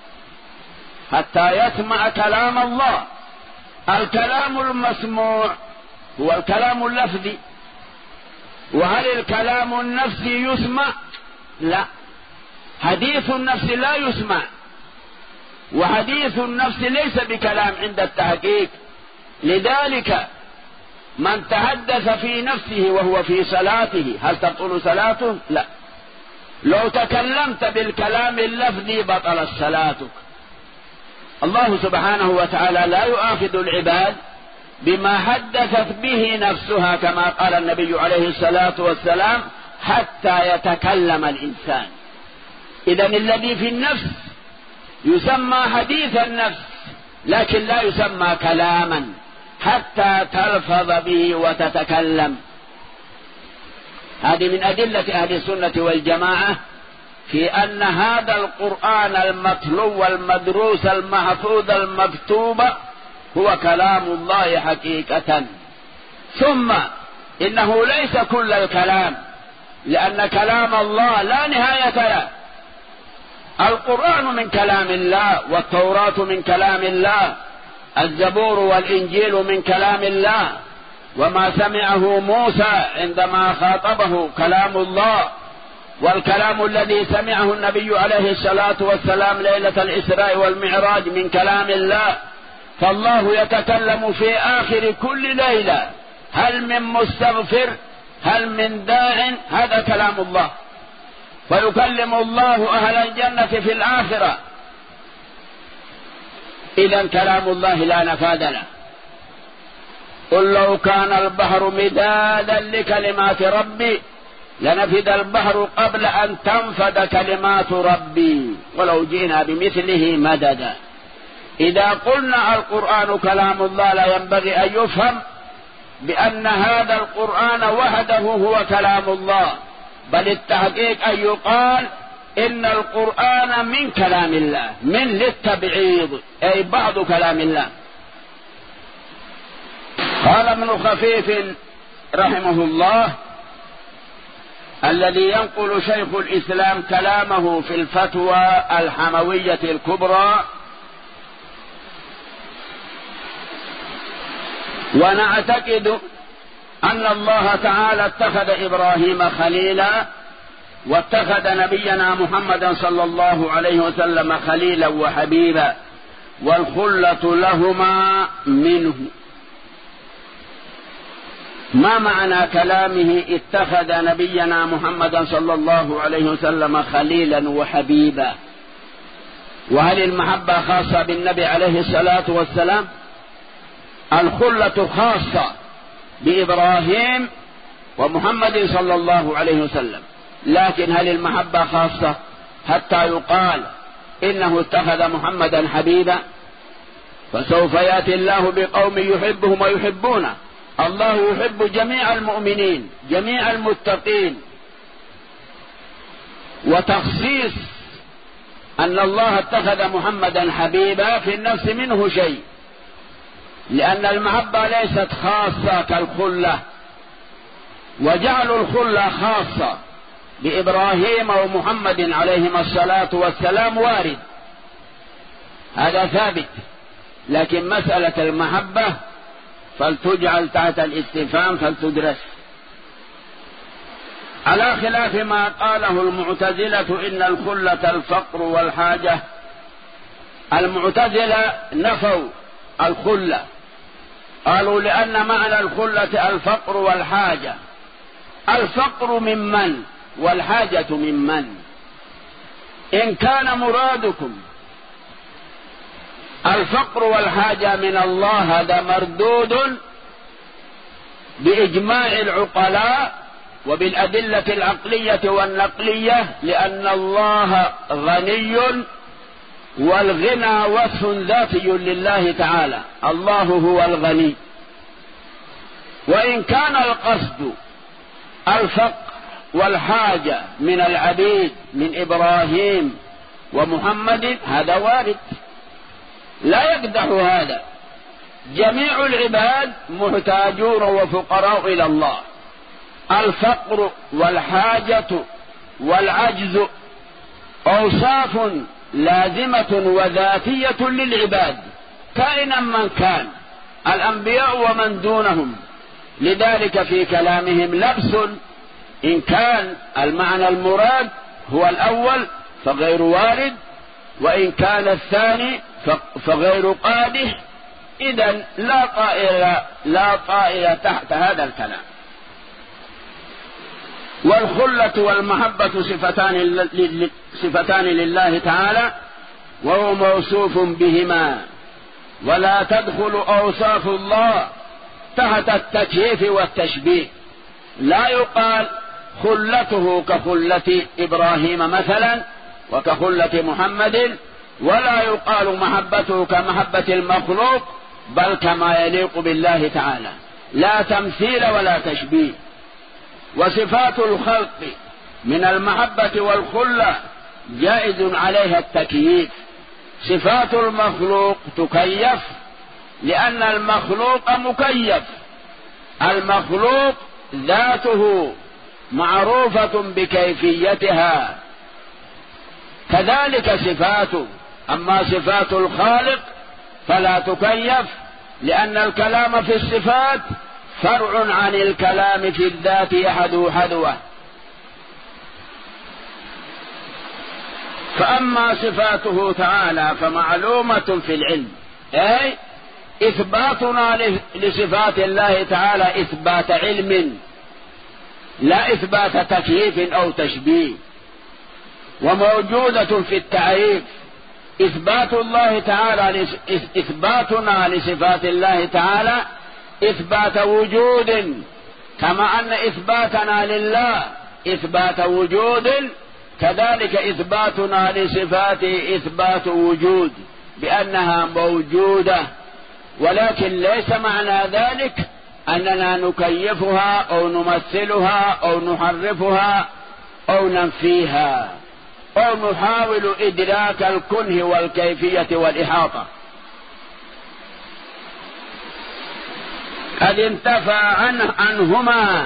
حتى يسمع كلام الله. الكلام المسموع هو الكلام اللفظي، وهل الكلام النفسي يسمع؟ لا، حديث النفس لا يسمع، وحديث النفس ليس بكلام عند التحقيق. لذلك من تحدث في نفسه وهو في صلاته هل تبطل صلاته؟ لا. لو تكلمت بالكلام اللفظي بطلت صلاتك. الله سبحانه وتعالى لا يؤاخذ العباد بما حدثت به نفسها، كما قال النبي عليه الصلاة والسلام: حتى يتكلم الإنسان. إذن الذي في النفس يسمى حديث النفس، لكن لا يسمى كلاما حتى تلفظ به وتتكلم. هذه من أدلة أهل السنة والجماعة في أن هذا القرآن المتلو والمدروس المحفوظ المكتوب هو كلام الله حقيقة. ثم إنه ليس كل الكلام، لأن كلام الله لا نهاية له. القرآن من كلام الله، والتوراة من كلام الله، الزبور والإنجيل من كلام الله، وما سمعه موسى عندما خاطبه كلام الله، والكلام الذي سمعه النبي عليه الصلاة والسلام ليلة الإسراء والمعراج من كلام الله. فالله يتكلم في آخر كل ليلة: هل من مستغفر؟ هل من داع؟ هذا كلام الله. ويكلم الله أهل الجنة في الآخرة. إذن كلام الله لا نفاذ له. قل لو كان البحر مدادا لكلمات ربي لنفد البحر قبل أن تنفد كلمات ربي ولو جئنا بمثله مددا. إذا قلنا القرآن كلام الله لا ينبغي أن يفهم بأن هذا القرآن وحده هو كلام الله، بل التحقيق أن يقال إن القرآن من كلام الله، من للتبعيض، أي بعض كلام الله. قال ابن خفيف رحمه الله الذي ينقل شيخ الإسلام كلامه في الفتوى الحموية الكبرى: ونعتقد أن الله تعالى اتخذ إبراهيم خليلا، واتخذ نبينا محمدا صلى الله عليه وسلم خليلا وحبيبا، والخلة لهما منه. ما معنى كلامه اتخذ نبينا محمدا صلى الله عليه وسلم خليلا وحبيبا؟ وهل المحبة خاصة بالنبي عليه الصلاة والسلام؟ الخلة خاصة بإبراهيم ومحمد صلى الله عليه وسلم، لكن هل المحبة خاصة حتى يقال إنه اتخذ محمدا حبيبا؟ فسوف يأتي الله بقوم يحبهم ويحبونه. الله يحب جميع المؤمنين جميع المتقين. وتخصيص أن الله اتخذ محمدا حبيبا في النفس منه شيء، لأن المحبة ليست خاصة كالخلة، وجعل الخلة خاصة بإبراهيم ومحمد عليهما الصلاة والسلام وارد، هذا ثابت. لكن مسألة المحبة فلتجعل تحت الاستفهام فلتدرس، على خلاف ما قاله المعتزلة إن الخلة الفقر والحاجة. المعتزلة نفوا الخلة قالوا لأن معنى الخلة الفقر والحاجة. الفقر ممن والحاجة ممن؟ إن كان مرادكم الفقر والحاجة من الله هذا مردود بإجماع العقلاء وبالأدلة العقلية والنقلية، لأن الله غني والغنى وصف ذاتي لله تعالى، الله هو الغني. وإن كان القصد الفقر والحاجة من العبيد من إبراهيم ومحمد هذا وارد لا يقدح هذا، جميع العباد محتاجون وفقراء إلى الله. الفقر والحاجة والعجز أوصاف لازمة وذاتية للعباد كائنا من كان، الأنبياء ومن دونهم. لذلك في كلامهم لبس، إن كان المعنى المراد هو الأول فغير وارد، وإن كان الثاني فغير قادح. إذن لا طائل لا طائل تحت هذا الكلام. والخلة والمحبة صفتان صفتان لله تعالى وهو موصوف بهما، ولا تدخل أوصاف الله تحت التكييف والتشبيه. لا يقال خلته كخلة إبراهيم مثلا وكخلة محمد، ولا يقال محبته كمحبة المخلوق، بل كما يليق بالله تعالى، لا تمثيل ولا تشبيه. وصفات الخلق من المحبة والخلة جائز عليها التكييف. صفات المخلوق تكيف لأن المخلوق مكيف، المخلوق ذاته معروفة بكيفيتها، كذلك صفاته. أما صفات الخالق فلا تكيف، لأن الكلام في الصفات فرع عن الكلام في الذات يحدو حدوه. فأما صفاته تعالى فمعلومة في العلم، أي إثباتنا لصفات الله تعالى إثبات علم لا إثبات تكييف أو تشبيه. وموجودة في التعريف. إثبات الله تعالى إثباتنا لصفات الله تعالى إثبات وجود، كما أن إثباتنا لله إثبات وجود، كذلك إثباتنا لصفاته إثبات وجود بأنها موجودة. ولكن ليس معنى ذلك أننا نكيفها أو نمثلها أو نحرفها أو ننفيها أو نحاول إدراك الكنه والكيفية والإحاطة. قد انتفى عنه عنهما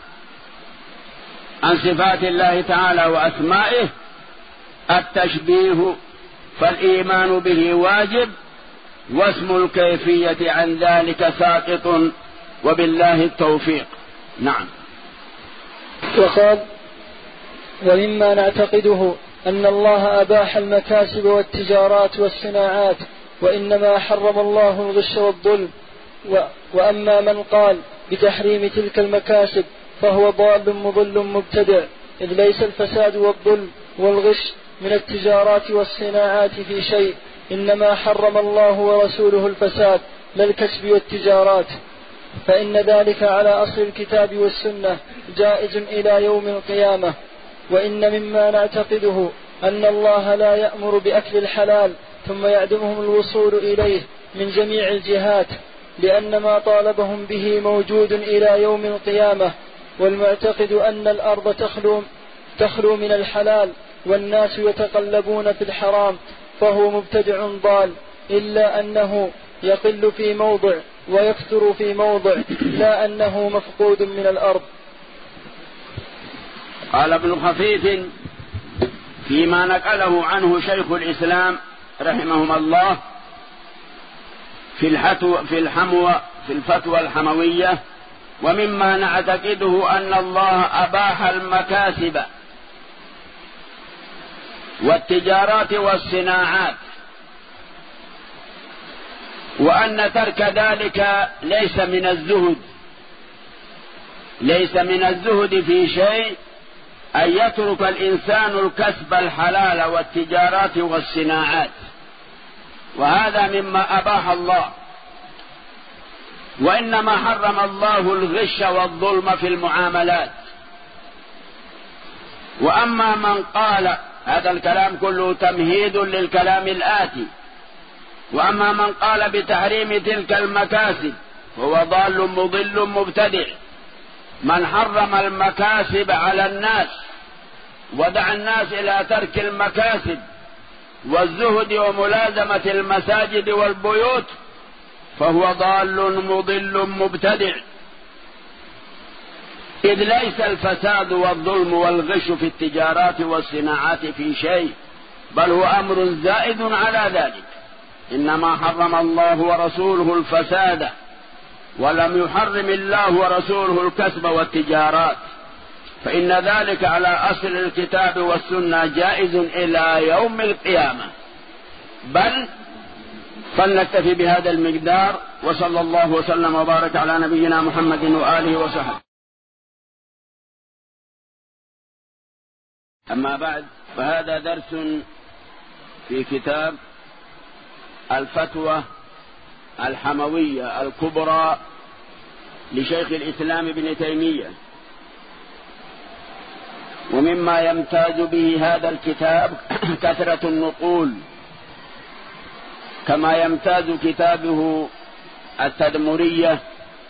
عن صفات الله تعالى وأسمائه التشبيه، فالإيمان به واجب، واسم الكيفية عن ذلك ساقط، وبالله التوفيق. نعم. وقال: ومما نعتقده أن الله أباح المكاسب والتجارات والصناعات، وإنما حرم الله الغش والظلم. وأما من قال بتحريم تلك المكاسب فهو ضال مضل مبتدع، إذ ليس الفساد والظلم والغش من التجارات والصناعات في شيء، إنما حرم الله ورسوله الفساد لا الكسب والتجارات، فإن ذلك على أصل الكتاب والسنة جائز إلى يوم القيامة. وإن مما نعتقده أن الله لا يأمر بأكل الحلال ثم يعدمهم الوصول إليه من جميع الجهات، لأن ما طالبهم به موجود إلى يوم القيامة. والمعتقد أن الأرض تخلو, تخلو من الحلال والناس يتقلبون في الحرام فهو مبتدع ضال، إلا أنه يقل في موضع ويكثر في موضع، لا أنه مفقود من الأرض. قال ابن خفيف فيما نقله عنه شيخ الإسلام رحمهما الله في الحتو في الحموى في الفتوى الحموية: ومما نعتقده أن الله أباح المكاسب والتجارات والصناعات، وأن ترك ذلك ليس من الزهد، ليس من الزهد في شيء أن يترك الإنسان الكسب الحلال والتجارات والصناعات، وهذا مما أباح الله. وإنما حرم الله الغش والظلم في المعاملات. وأما من قال، هذا الكلام كله تمهيد للكلام الآتي، وأما من قال بتحريم تلك المكاسب هو ضال مضل مبتدع. من حرم المكاسب على الناس ودعا الناس إلى ترك المكاسب والزهد وملازمة المساجد والبيوت فهو ضال مضل مبتدع، إذ ليس الفساد والظلم والغش في التجارات والصناعات في شيء، بل هو أمر زائد على ذلك. إنما حرم الله ورسوله الفساد، ولم يحرم الله ورسوله الكسب والتجارات، فإن ذلك على أصل الكتاب والسنة جائز إلى يوم القيامة. بل فلنكتفي بهذا المقدار، وصلى الله وسلم وبارك على نبينا محمد وآله وصحبه. أما بعد، فهذا درس في كتاب الفتوى الحموية الكبرى لشيخ الإسلام ابن تيمية. ومما يمتاز به هذا الكتاب كثرة النقول، كما يمتاز كتابه التدمرية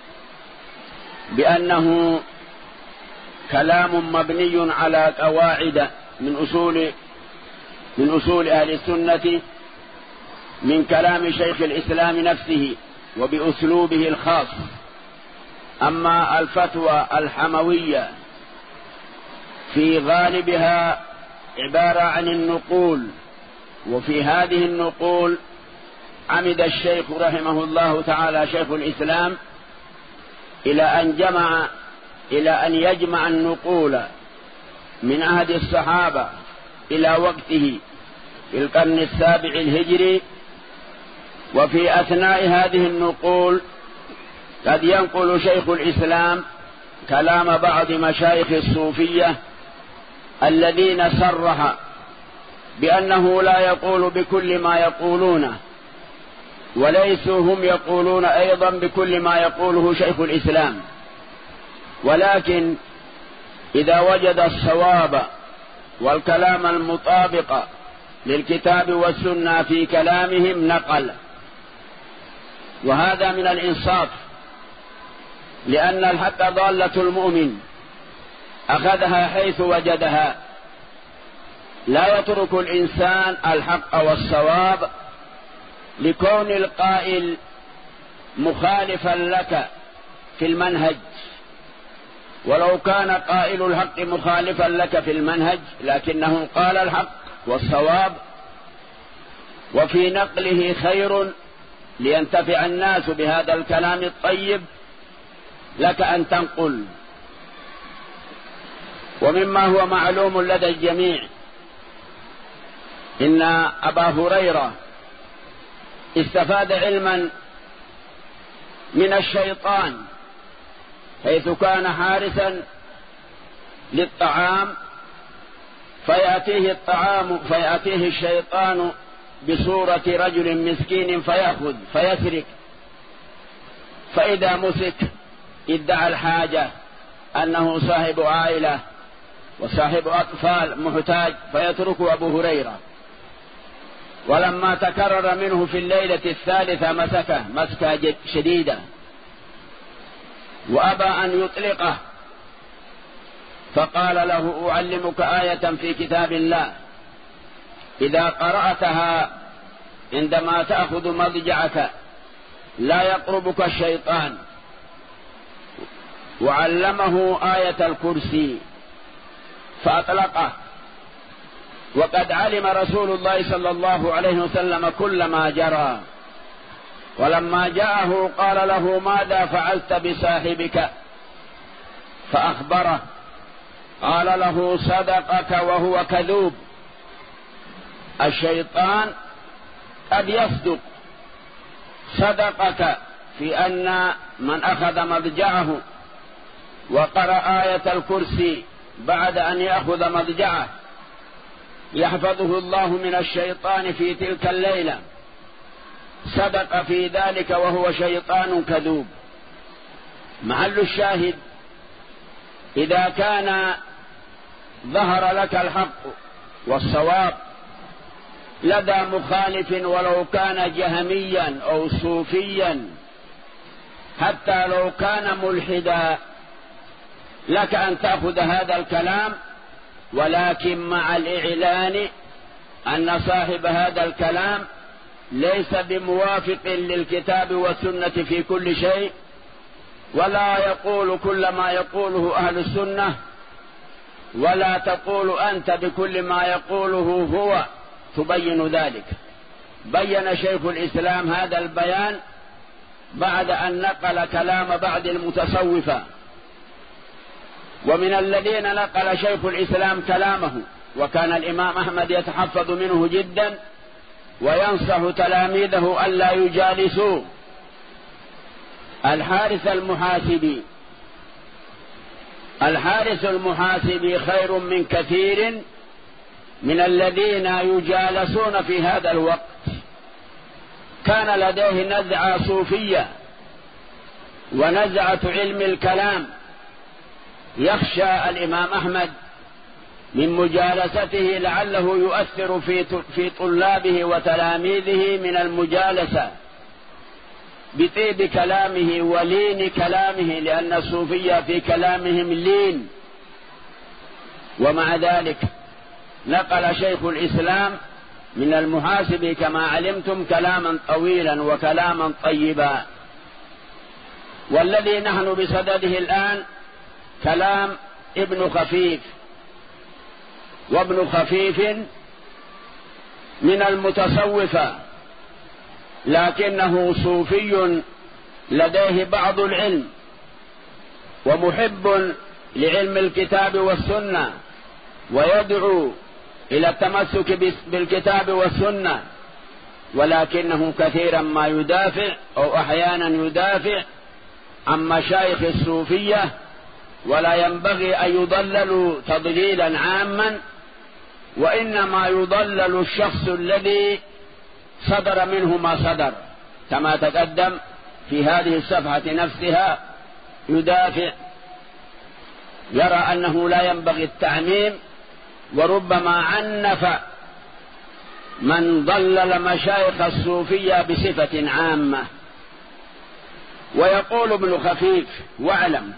بأنه كلام مبني على قواعد من أصول من أصول أهل السنة، من كلام شيخ الإسلام نفسه وبأسلوبه الخاص. أما الفتوى الحموية في غالبها عبارة عن النقول، وفي هذه النقول عمد الشيخ رحمه الله تعالى شيخ الإسلام إلى أن جمع إلى أن يجمع النقول من عهد الصحابة إلى وقته في القرن السابع الهجري. وفي أثناء هذه النقول قد ينقل شيخ الإسلام كلام بعض مشايخ الصوفية الذين صرح بأنه لا يقول بكل ما يقولونه، وليسوا هم يقولون أيضا بكل ما يقوله شيخ الإسلام، ولكن إذا وجد الصواب والكلام المطابق للكتاب والسنة في كلامهم نقل. وهذا من الإنصاف، لأن الحق ضالة المؤمن أخذها حيث وجدها. لا يترك الإنسان الحق والصواب لكون القائل مخالفا لك في المنهج، ولو كان قائل الحق مخالفا لك في المنهج لكنه قال الحق والصواب، وفي نقله خير لينتفع الناس بهذا الكلام الطيب، لك أن تنقل. ومما هو معلوم لدى الجميع إن أبا هريرة استفاد علما من الشيطان، حيث كان حارسا للطعام، فيأتيه الطعام فيأتيه الشيطان بصورة رجل مسكين فيأخذ فيسرق، فإذا مسك ادعى الحاجة أنه صاحب عائلة وصاحب أطفال محتاج، فيتركه أبو هريرة. ولما تكرر منه في الليلة الثالثة مسكه مسكة شديدة وأبى أن يطلقه، فقال له: أعلمك آية في كتاب الله إذا قرأتها عندما تأخذ مضجعك لا يقربك الشيطان. وعلمه آية الكرسي فأطلقه. وقد علم رسول الله صلى الله عليه وسلم كل ما جرى، ولما جاءه قال له: ماذا فعلت بصاحبك؟ فأخبره، قال له: صدقك وهو كذوب. الشيطان قد يصدق صدقك في أن من أخذ مضجعه وقرأ آية الكرسي بعد أن يأخذ مضجعه يحفظه الله من الشيطان في تلك الليلة، صدق في ذلك وهو شيطان كذوب. محل الشاهد: إذا كان ظهر لك الحق والصواب لدى مخالف ولو كان جهميا أو صوفيا حتى لو كان ملحدا، لك أن تأخذ هذا الكلام، ولكن مع الإعلان أن صاحب هذا الكلام ليس بموافق للكتاب والسنة في كل شيء، ولا يقول كل ما يقوله أهل السنة، ولا تقول أنت بكل ما يقوله هو، تبين ذلك. بين شيخ الإسلام هذا البيان بعد أن نقل كلام بعض المتصوفة، ومن الذين نقل شيخ الإسلام كلامه وكان الإمام أحمد يتحفظ منه جدا وينصح تلاميذه ألا يجالسوه الحارث المحاسبي. الحارث المحاسبي خير من كثير من الذين يجالسون في هذا الوقت. كان لديه نزعة صوفية ونزعة علم الكلام، يخشى الإمام أحمد من مجالسته لعله يؤثر في في طلابه وتلاميذه من المجالسة بطيب كلامه ولين كلامه، لأن الصوفية في كلامهم لين. ومع ذلك نقل شيخ الإسلام من المحاسب كما علمتم كلاما طويلا وكلاما طيبا. والذي نحن بصدده الآن كلام ابن خفيف، وابن خفيف من المتصوفة لكنه صوفي لديه بعض العلم ومحب لعلم الكتاب والسنة، ويدعو إلى التمسك بالكتاب والسنة، ولكنه كثيرا ما يدافع أو أحيانا يدافع عن مشايخ الصوفية، ولا ينبغي أن يضللوا تضليلا عاما، وإنما يضلل الشخص الذي صدر منه ما صدر، كما تقدم في هذه الصفحة نفسها يدافع، يرى أنه لا ينبغي التعميم، وربما عنف من ضلل مشايخ الصوفية بصفة عامة. ويقول ابن خفيف: واعلم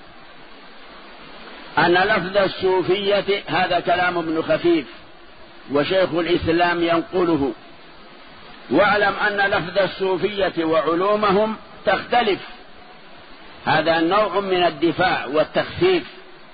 أن لفظ الصوفية، هذا كلام ابن خفيف وشيخ الإسلام ينقله، واعلم أن لفظ الصوفية وعلومهم تختلف. هذا نوع من الدفاع والتخفيف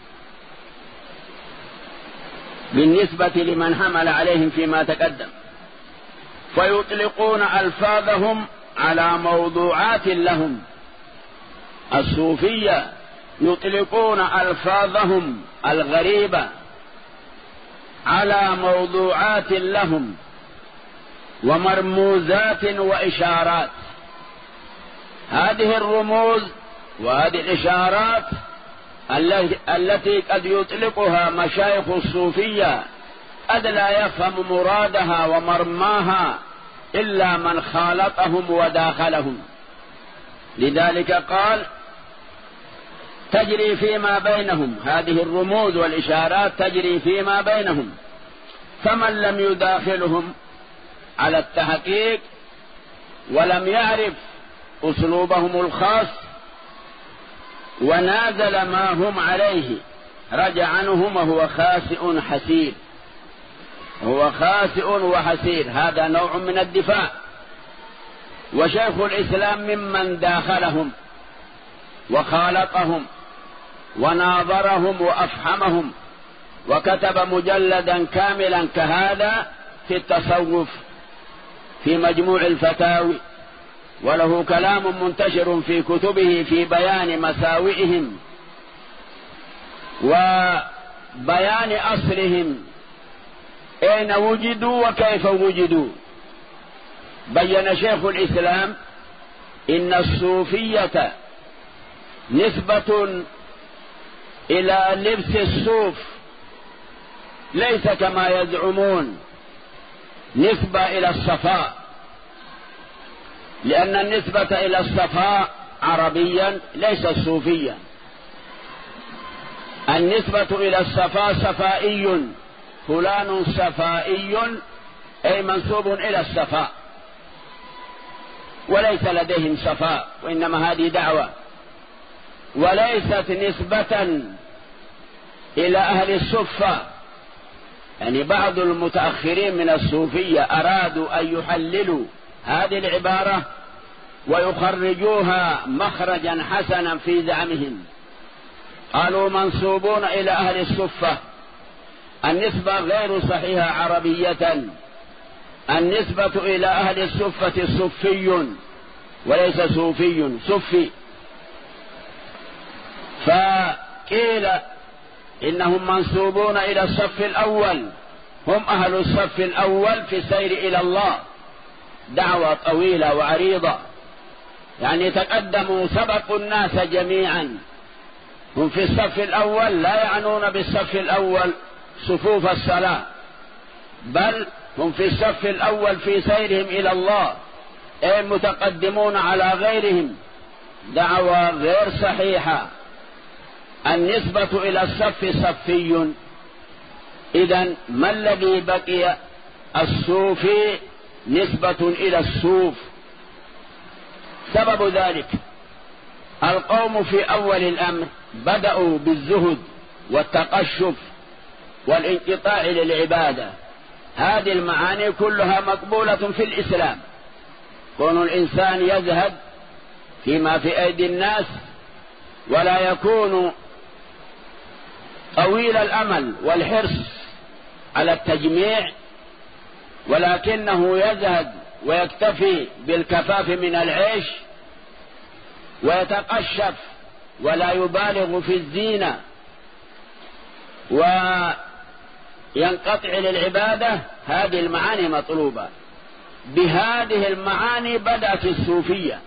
بالنسبة لمن حمل عليهم فيما تقدم، فيطلقون ألفاظهم على موضوعات لهم. الصوفية يطلقون ألفاظهم الغريبة على موضوعات لهم ومرموزات وإشارات. هذه الرموز وهذه الإشارات التي قد يطلقها مشايخ الصوفية قد لا يفهم مرادها ومرماها إلا من خالطهم وداخلهم. لذلك قال: تجري فيما بينهم، هذه الرموز والإشارات تجري فيما بينهم، فمن لم يداخلهم على التحقيق ولم يعرف أسلوبهم الخاص ونازل ما هم عليه رجع عنهم وهو خاسئ حسير، هو خاسئ وحسير. هذا نوع من الدفاع. وشيخ الإسلام ممن داخلهم وخالطهم وناظرهم وأفهمهم، وكتب مجلدا كاملا كهذا في التصوف في مجموع الفتاوي، وله كلام منتشر في كتبه في بيان مساوئهم وبيان أصلهم، أين وجدوا وكيف وجدوا. بين شيخ الإسلام إن الصوفية نسبة إلى لبس الصوف، ليس كما يزعمون نسبة إلى الصفاء، لأن النسبة إلى الصفاء عربيا ليس صوفيا. النسبة إلى الصفاء صفائي، فلان صفائي أي منسوب إلى الصفاء، وليس لديهم صفاء، وإنما هذه دعوة، وليست نسبة إلى أهل الصفة. يعني بعض المتأخرين من الصوفية أرادوا أن يحللوا هذه العبارة ويخرجوها مخرجا حسنا في زعمهم، قالوا منسوبون إلى أهل الصفة. النسبة غير صحيحة عربية، النسبة إلى أهل الصفة صفي وليس صوفي، صفي. فقيل إنهم منسوبون إلى الصف الأول، هم أهل الصف الأول في السير إلى الله. دعوة طويلة وعريضة، يعني تقدموا سبقوا الناس جميعا، هم في الصف الأول، لا يعنون بالصف الأول صفوف الصلاة، بل هم في الصف الأول في سيرهم إلى الله، أي متقدمون على غيرهم. دعوة غير صحيحة. النسبة إلى الصف صفي. إذن ما الذي بقي؟ الصوفي نسبة إلى الصوف. سبب ذلك القوم في أول الأمر بدأوا بالزهد والتقشف والانقطاع للعبادة. هذه المعاني كلها مقبولة في الإسلام، كون الإنسان يزهد فيما في أيدي الناس ولا يكون طويل الأمل والحرص على التجميع، ولكنه يزهد ويكتفي بالكفاف من العيش، ويتقشف ولا يبالغ في الزينة، وينقطع للعبادة. هذه المعاني مطلوبة. بهذه المعاني بدأت الصوفية.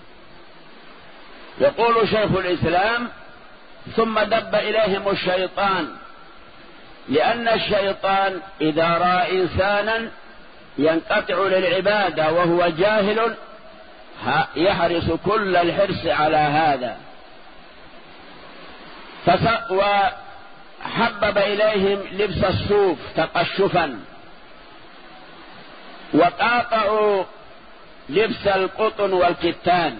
يقول شيخ الإسلام: ثم دب إليهم الشيطان، لأن الشيطان إذا رأى إنسانا ينقطع للعبادة وهو جاهل يحرص كل الحرص على هذا، وحبب إليهم لبس الصوف تقشفا، وقاطعوا لبس القطن والكتان،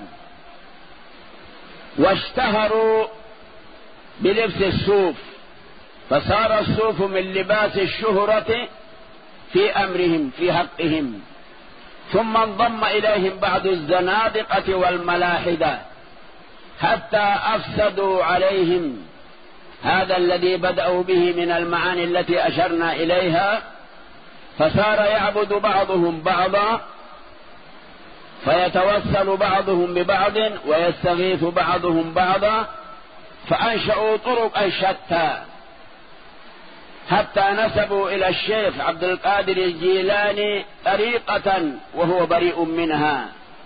واشتهروا بلبس الصوف، فصار الصوف من لباس الشهرة في أمرهم في حقهم. ثم انضم إليهم بعض الزنادقة والملاحدة حتى أفسدوا عليهم هذا الذي بدأوا به من المعاني التي أشرنا إليها، فصار يعبد بعضهم بعضا، فيتوسل بعضهم ببعض ويستغيث بعضهم بعضا، فأنشأوا طرقا شتى حتى نسبوا إلى الشيخ عبد القادر الجيلاني طريقة وهو بريء منها.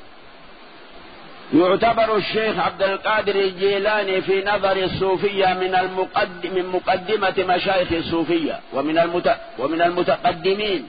يعتبر الشيخ عبد القادر الجيلاني في نظر الصوفية من المقدم من مقدمة مشايخ الصوفية ومن المت ومن المتقدمين،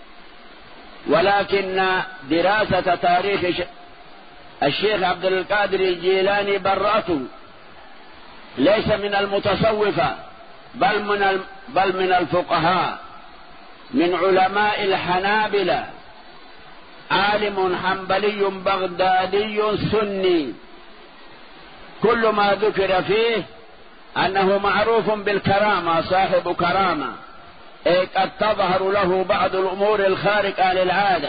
ولكن دراسة تاريخ الشيخ عبد القادر الجيلاني برأته، ليس من المتصوفة بل من بل من الفقهاء، من علماء الحنابلة، عالم حنبلي بغدادي سني. كل ما ذكر فيه أنه معروف بالكرامة، صاحب كرامة، أي قد تظهر له بعض الأمور الخارقة للعادة.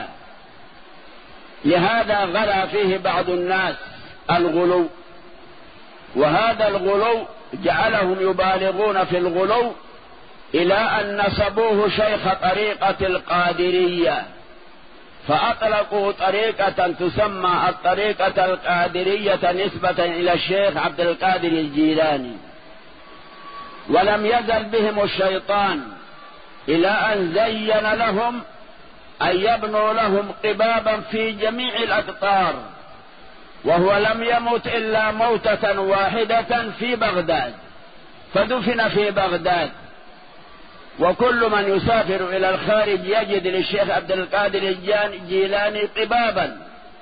لهذا غلا فيه بعض الناس الغلو، وهذا الغلو جعلهم يبالغون في الغلو إلى أن نسبوه شيخ طريقة القادرية، فأطلقوا طريقة تسمى الطريقة القادرية نسبة إلى الشيخ عبد القادر الجيلاني. ولم يزل بهم الشيطان إلى أن زين لهم أن يبنوا لهم قبابا في جميع الأقطار وهو لم يمت إلا موتة واحدة في بغداد، فدفن في بغداد. وكل من يسافر إلى الخارج يجد للشيخ عبد القادر الجيلاني قبابا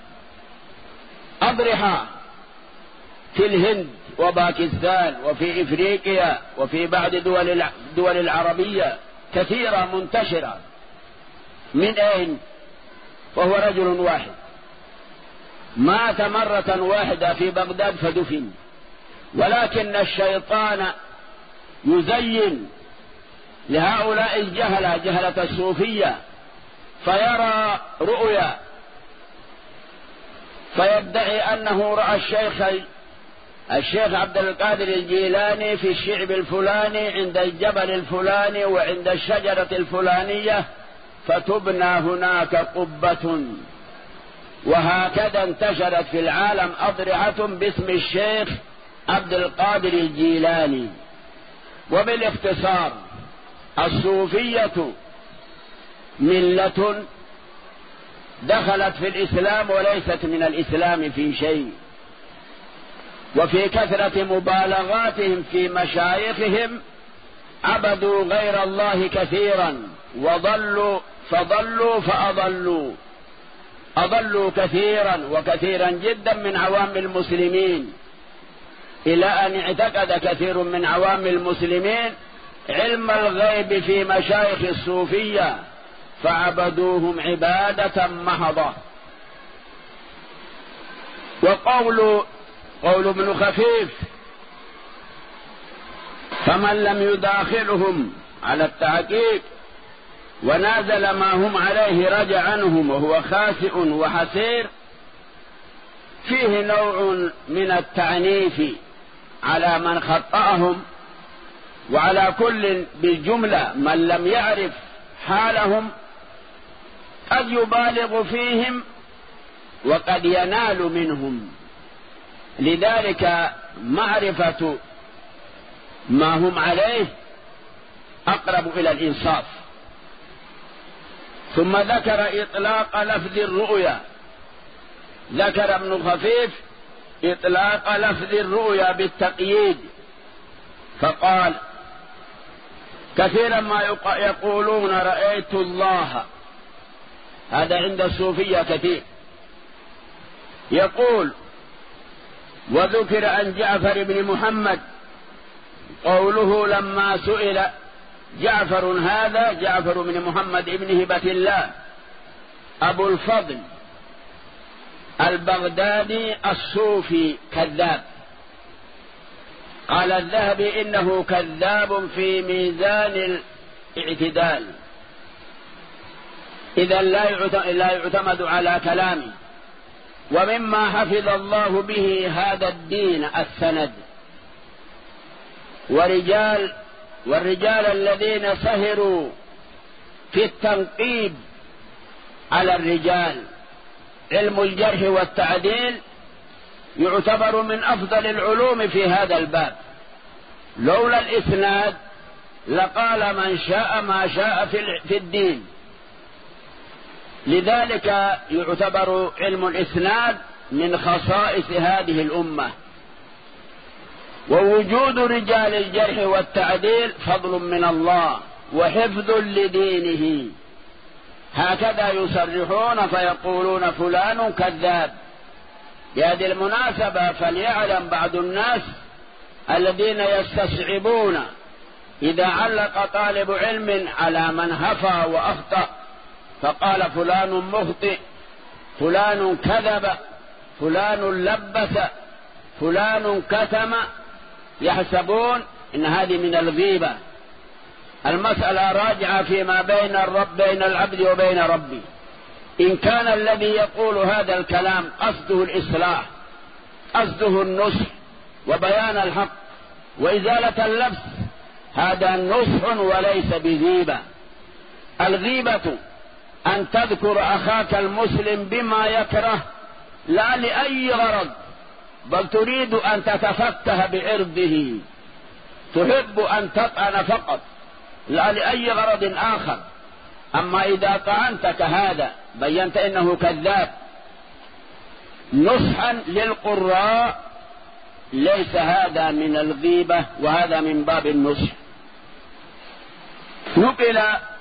أضرحة في الهند وباكستان وفي إفريقيا وفي بعض دول الدول العربية كثيرة منتشرة. من أين؟ وهو رجل واحد مات مرة واحدة في بغداد فدفن. ولكن الشيطان يزين لهؤلاء الجهلة جهلة الصوفية فيرى رؤيا فيدعي أنه رأى الشيخ الشيخ عبد القادر الجيلاني في الشعب الفلاني عند الجبل الفلاني وعند الشجرة الفلانية، فتبنى هناك قبة. وهكذا انتشرت في العالم أضرحة باسم الشيخ عبد القادر الجيلاني. وبالاختصار الصوفية ملة دخلت في الإسلام وليست من الإسلام في شيء، وفي كثرة مبالغاتهم في مشايخهم عبدوا غير الله كثيرا وضلوا فضلوا فأضلوا أضلوا كثيرا وكثيرا جدا من عوام المسلمين، إلى أن اعتقد كثير من عوام المسلمين علم الغيب في مشايخ الصوفية فعبدوهم عبادة محضة. وقول قول ابن خفيف: فمن لم يداخلهم على التحقيق ونازل ما هم عليه رجع عنهم وهو خاسئ وحسير، فيه نوع من التعنيف على من خطأهم. وعلى كل بالجملة من لم يعرف حالهم قد يبالغ فيهم وقد ينال منهم، لذلك معرفة ما هم عليه أقرب إلى الإنصاف. ثم ذكر إطلاق لفظ الرؤيا، ذكر ابن خفيف إطلاق لفظ الرؤيا بالتقييد، فقال: كثيرا ما يقولون رأيت الله، هذا عند الصوفية كثير. يقول: وذكر عن جعفر بن محمد قوله لما سئل جعفر، هذا جعفر بن محمد ابن هبة الله أبو الفضل البغدادي الصوفي كذاب. قال الذهبي إنه كذاب في ميزان الاعتدال، إذا لا يعتمد على كلامه. ومما حفظ الله به هذا الدين السند، ورجال والرجال الذين سهروا في التنقيب على الرجال. علم الجرح والتعديل يعتبر من أفضل العلوم في هذا الباب، لولا الإسناد لقال من شاء ما شاء في الدين. لذلك يعتبر علم الإسناد من خصائص هذه الأمة. ووجود رجال الجرح والتعديل فضل من الله وحفظ لدينه، هكذا يصرحون فيقولون فلان كذاب. بهذه المناسبة فليعلم بعض الناس الذين يستصعبون إذا علق طالب علم على من هفى وأخطأ فقال فلان مخطئ، فلان كذب، فلان لبس، فلان كتم، يحسبون إن هذه من الغيبة. المسألة راجعة فيما بين الرب بين العبد وبين ربه. إن كان الذي يقول هذا الكلام قصده الإصلاح، قصده النصح وبيان الحق وإزالة اللبس، هذا نصح وليس بغيبة. الغيبة أن تذكر أخاك المسلم بما يكره لا لأي غرض، بل تريد أن تتفكه بعرضه، تحب أن تطعن فقط لا لأي غرض آخر. أما إذا طعنت كهذا بينت إنه كذاب. نصحا للقراء ليس هذا من الغيبة، وهذا من باب النصح. نقل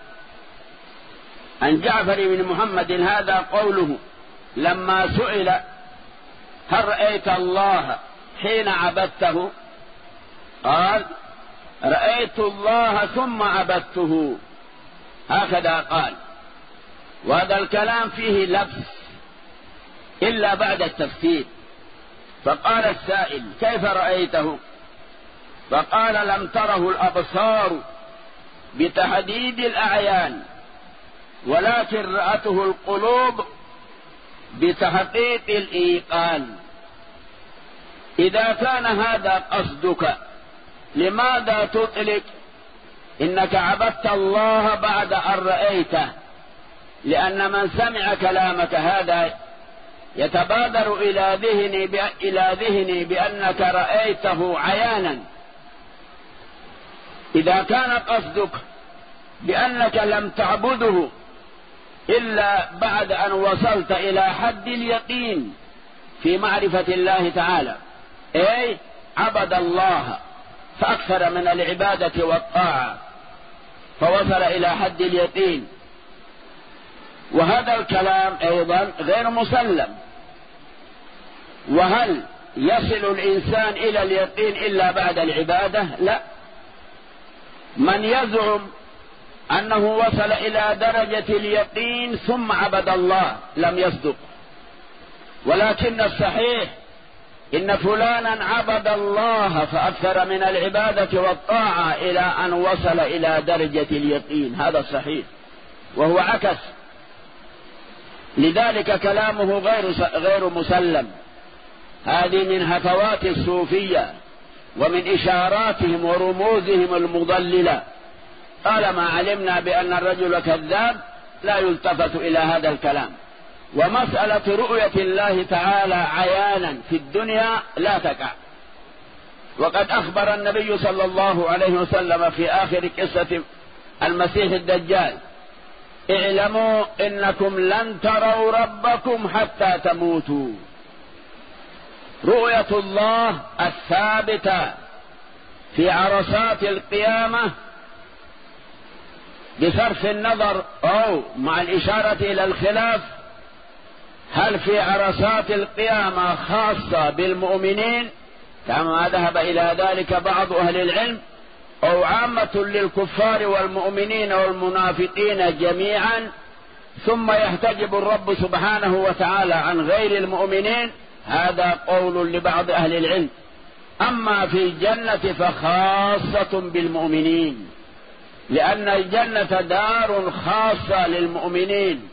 عن جعفر بن محمد هذا قوله لما سئل هل رأيت الله حين عبدته؟ قال رأيت الله ثم عبدته، هكذا قال. وهذا الكلام فيه لبس إلا بعد التفسير. فقال السائل كيف رأيته؟ فقال لم تره الأبصار بتحديد الأعيان، ولكن رأته القلوب بتحقيق الإيقان. إذا كان هذا قصدك لماذا تطلق إنك عبدت الله بعد أن رأيته؟ لأن من سمع كلامك هذا يتبادر إلى ذهني إلى ذهني بأنك رأيته عيانا. إذا كان قصدك بأنك لم تعبده إلا بعد أن وصلت إلى حد اليقين في معرفة الله تعالى، أي عبد الله فأكثر من العبادة والطاعة فوصل إلى حد اليقين، وهذا الكلام أيضا غير مسلم. وهل يصل الإنسان إلى اليقين إلا بعد العبادة؟ لا. من يزعم أنه وصل إلى درجة اليقين ثم عبد الله لم يصدق، ولكن الصحيح إن فلانا عبد الله فأكثر من العبادة والطاعة إلى أن وصل إلى درجة اليقين، هذا الصحيح، وهو عكس. لذلك كلامه غير غير مسلم. هذه من هفوات الصوفية ومن إشاراتهم ورموزهم المضللة. طالما علمنا بأن الرجل كذاب لا يلتفت إلى هذا الكلام. ومسألة رؤية الله تعالى عيانا في الدنيا لا تقع. وقد أخبر النبي صلى الله عليه وسلم في آخر قصة المسيح الدجال اعلموا إنكم لن تروا ربكم حتى تموتوا. رؤية الله الثابتة في عرصات القيامة بصرف النظر أو مع الإشارة إلى الخلاف، هل في عرصات القيامة خاصة بالمؤمنين كما ذهب إلى ذلك بعض أهل العلم، أو عامة للكفار والمؤمنين والمنافقين جميعا، ثم يحتجب الرب سبحانه وتعالى عن غير المؤمنين؟ هذا قول لبعض أهل العلم. أما في الجنة فخاصة بالمؤمنين، لأن الجنة دار خاصة للمؤمنين.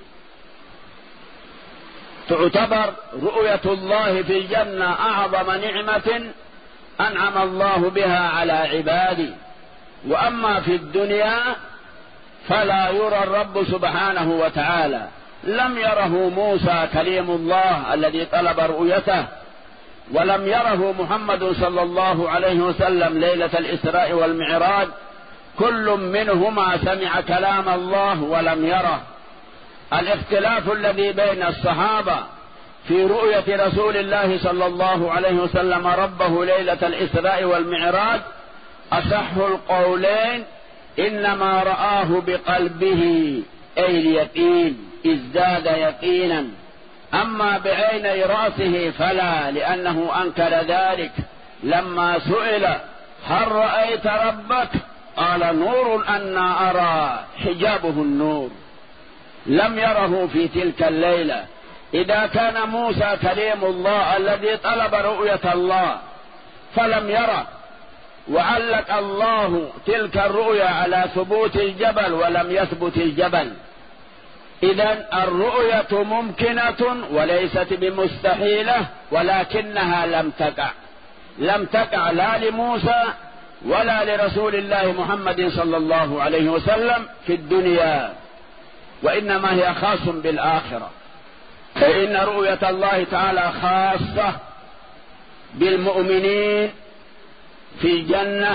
تعتبر رؤية الله في الجنة أعظم نعمة أنعم الله بها على عباده. وأما في الدنيا فلا يرى الرب سبحانه وتعالى. لم يره موسى كليم الله الذي طلب رؤيته، ولم يره محمد صلى الله عليه وسلم ليلة الإسراء والمعراج. كل منهما سمع كلام الله ولم يره. الاختلاف الذي بين الصحابة في رؤية رسول الله صلى الله عليه وسلم ربه ليلة الإسراء والمعراج أصح القولين إنما رآه بقلبه أي اليقين، ازداد يقينا. أما بعيني رأسه فلا، لأنه أنكر ذلك لما سئل هل رأيت ربك؟ قال نور أنا أرى، حجابه النور. لم يره في تلك الليلة. إذا كان موسى كليم الله الذي طلب رؤية الله فلم يره، وعلق الله تلك الرؤيا على ثبوت الجبل ولم يثبت الجبل، إذن الرؤية ممكنة وليست بمستحيلة، ولكنها لم تقع. لم تقع لا لموسى ولا لرسول الله محمد صلى الله عليه وسلم في الدنيا، وإنما هي خاص بالآخرة. فإن رؤية الله تعالى خاصة بالمؤمنين في الجنة،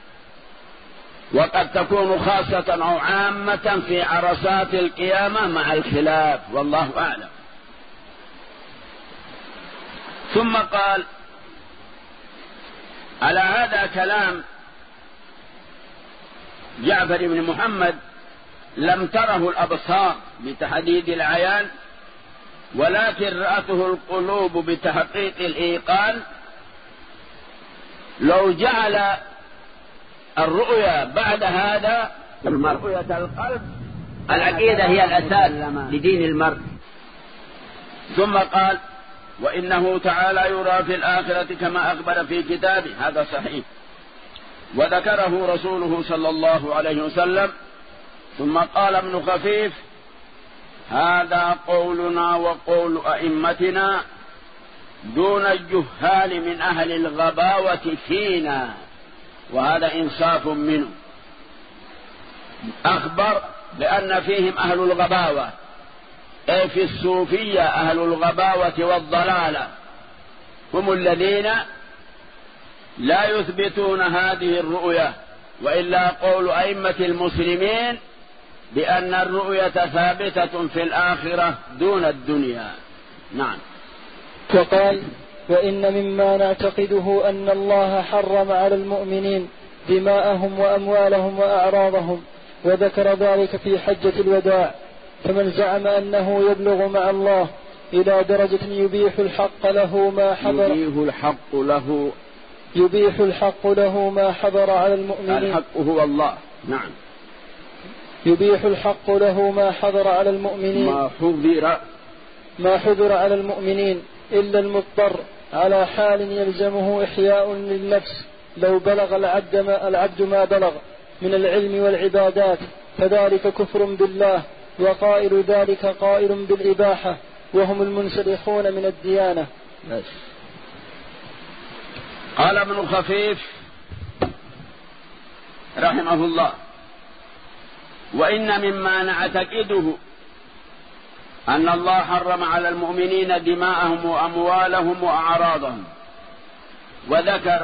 وقد تكون خاصة أو عامة في عرصات القيامة مع الخلاف، والله أعلم. ثم قال: على هذا كلام جعفر بن محمد لم تره الأبصار بتحديد العيان، ولكن رأته القلوب بتحقيق الإيقان. لو جعل الرؤيا بعد هذا رؤية القلب، العقيدة هي الأساس لدين المرء. ثم قال: وإنه تعالى يرى في الآخرة كما أخبر في كتابه، هذا صحيح، وذكره رسوله صلى الله عليه وسلم. ثم قال ابن خفيف: هذا قولنا وقول أئمتنا دون الجهال من أهل الغباوة فينا، وهذا إنصاف منه. أخبر بأن فيهم أهل الغباوة، أي في الصوفية أهل الغباوة والضلالة، هم الذين لا يثبتون هذه الرؤية، وإلا قول أئمة المسلمين بأن الرؤية ثابتة في الآخرة دون الدنيا. نعم. وقال: وإن مما نعتقده أن الله حرم على المؤمنين دماءهم وأموالهم وأعراضهم، وذكر ذلك في حجة الوداع. فمن زعم أنه يبلغ مع الله إلى درجة يبيح الحق له ما حضر يبيح الحق له يبيح الحق له ما حضر على المؤمنين. الحق هو الله. نعم. يبيح الحق له ما حضر على المؤمنين ما حضر ما حضر على المؤمنين إلا المضطر على حال يلزمه إحياء للنفس لو بلغ العبد ما, العبد ما بلغ من العلم والعبادات، فذلك كفر بالله، وقائل ذلك قائل بالإباحة، وهم المنسلخون من الديانة. بس. قال ابن خفيف رحمه الله: وإن مما نعتقده أن الله حرم على المؤمنين دماءهم وأموالهم وأعراضهم، وذكر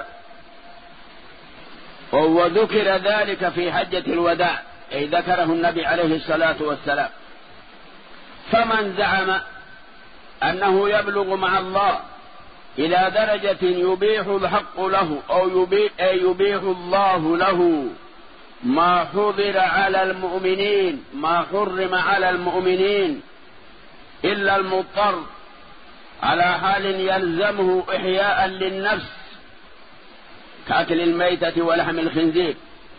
وذكر ذلك في حجة الوداع، أي ذكره النبي عليه الصلاة والسلام. فمن زعم أنه يبلغ مع الله إلى درجة يبيح الحق له أو يبيح, يبيح الله له ما حضر على المؤمنين ما حرم على المؤمنين إلا المضطر على حال يلزمه إحياء للنفس كأكل الميتة ولحم الخنزير.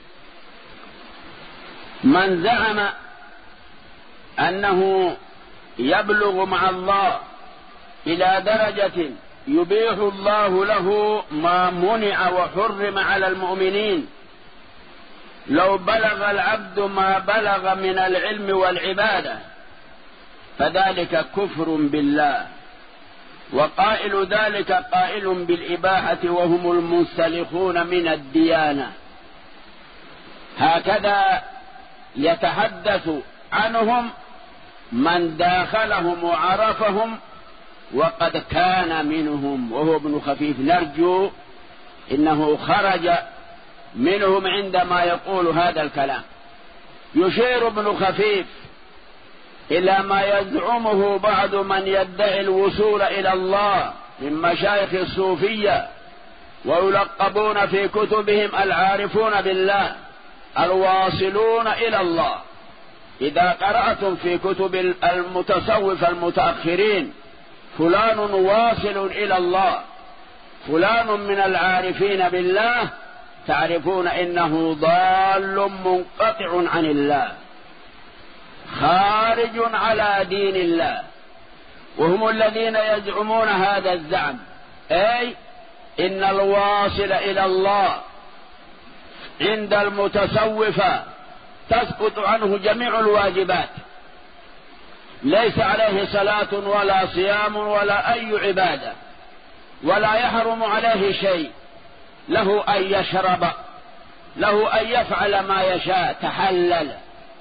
من زعم أنه يبلغ مع الله إلى درجة يبيح الله له ما منع وحرم على المؤمنين لو بلغ العبد ما بلغ من العلم والعبادة، فذلك كفر بالله، وقائل ذلك قائل بالإباحة، وهم المنسلخون من الديانة. هكذا يتحدث عنهم من داخلهم وعرفهم وقد كان منهم، وهو ابن خفيف، نرجو إنه خرج منهم عندما يقول هذا الكلام. يشير ابن خفيف إلى ما يزعمه بعض من يدعي الوصول إلى الله من مشايخ الصوفية، ويلقبون في كتبهم العارفون بالله الواصلون إلى الله. إذا قرأتم في كتب المتصوف المتأخرين فلان واصل إلى الله، فلان من العارفين بالله، تعرفون إنه ضال منقطع عن الله خارج على دين الله. وهم الذين يزعمون هذا الزعم، أي إن الواصل إلى الله عند المتصوفة تسقط عنه جميع الواجبات، ليس عليه صلاة ولا صيام ولا أي عبادة، ولا يحرم عليه شيء، له أن يشرب، له أن يفعل ما يشاء، تحلل.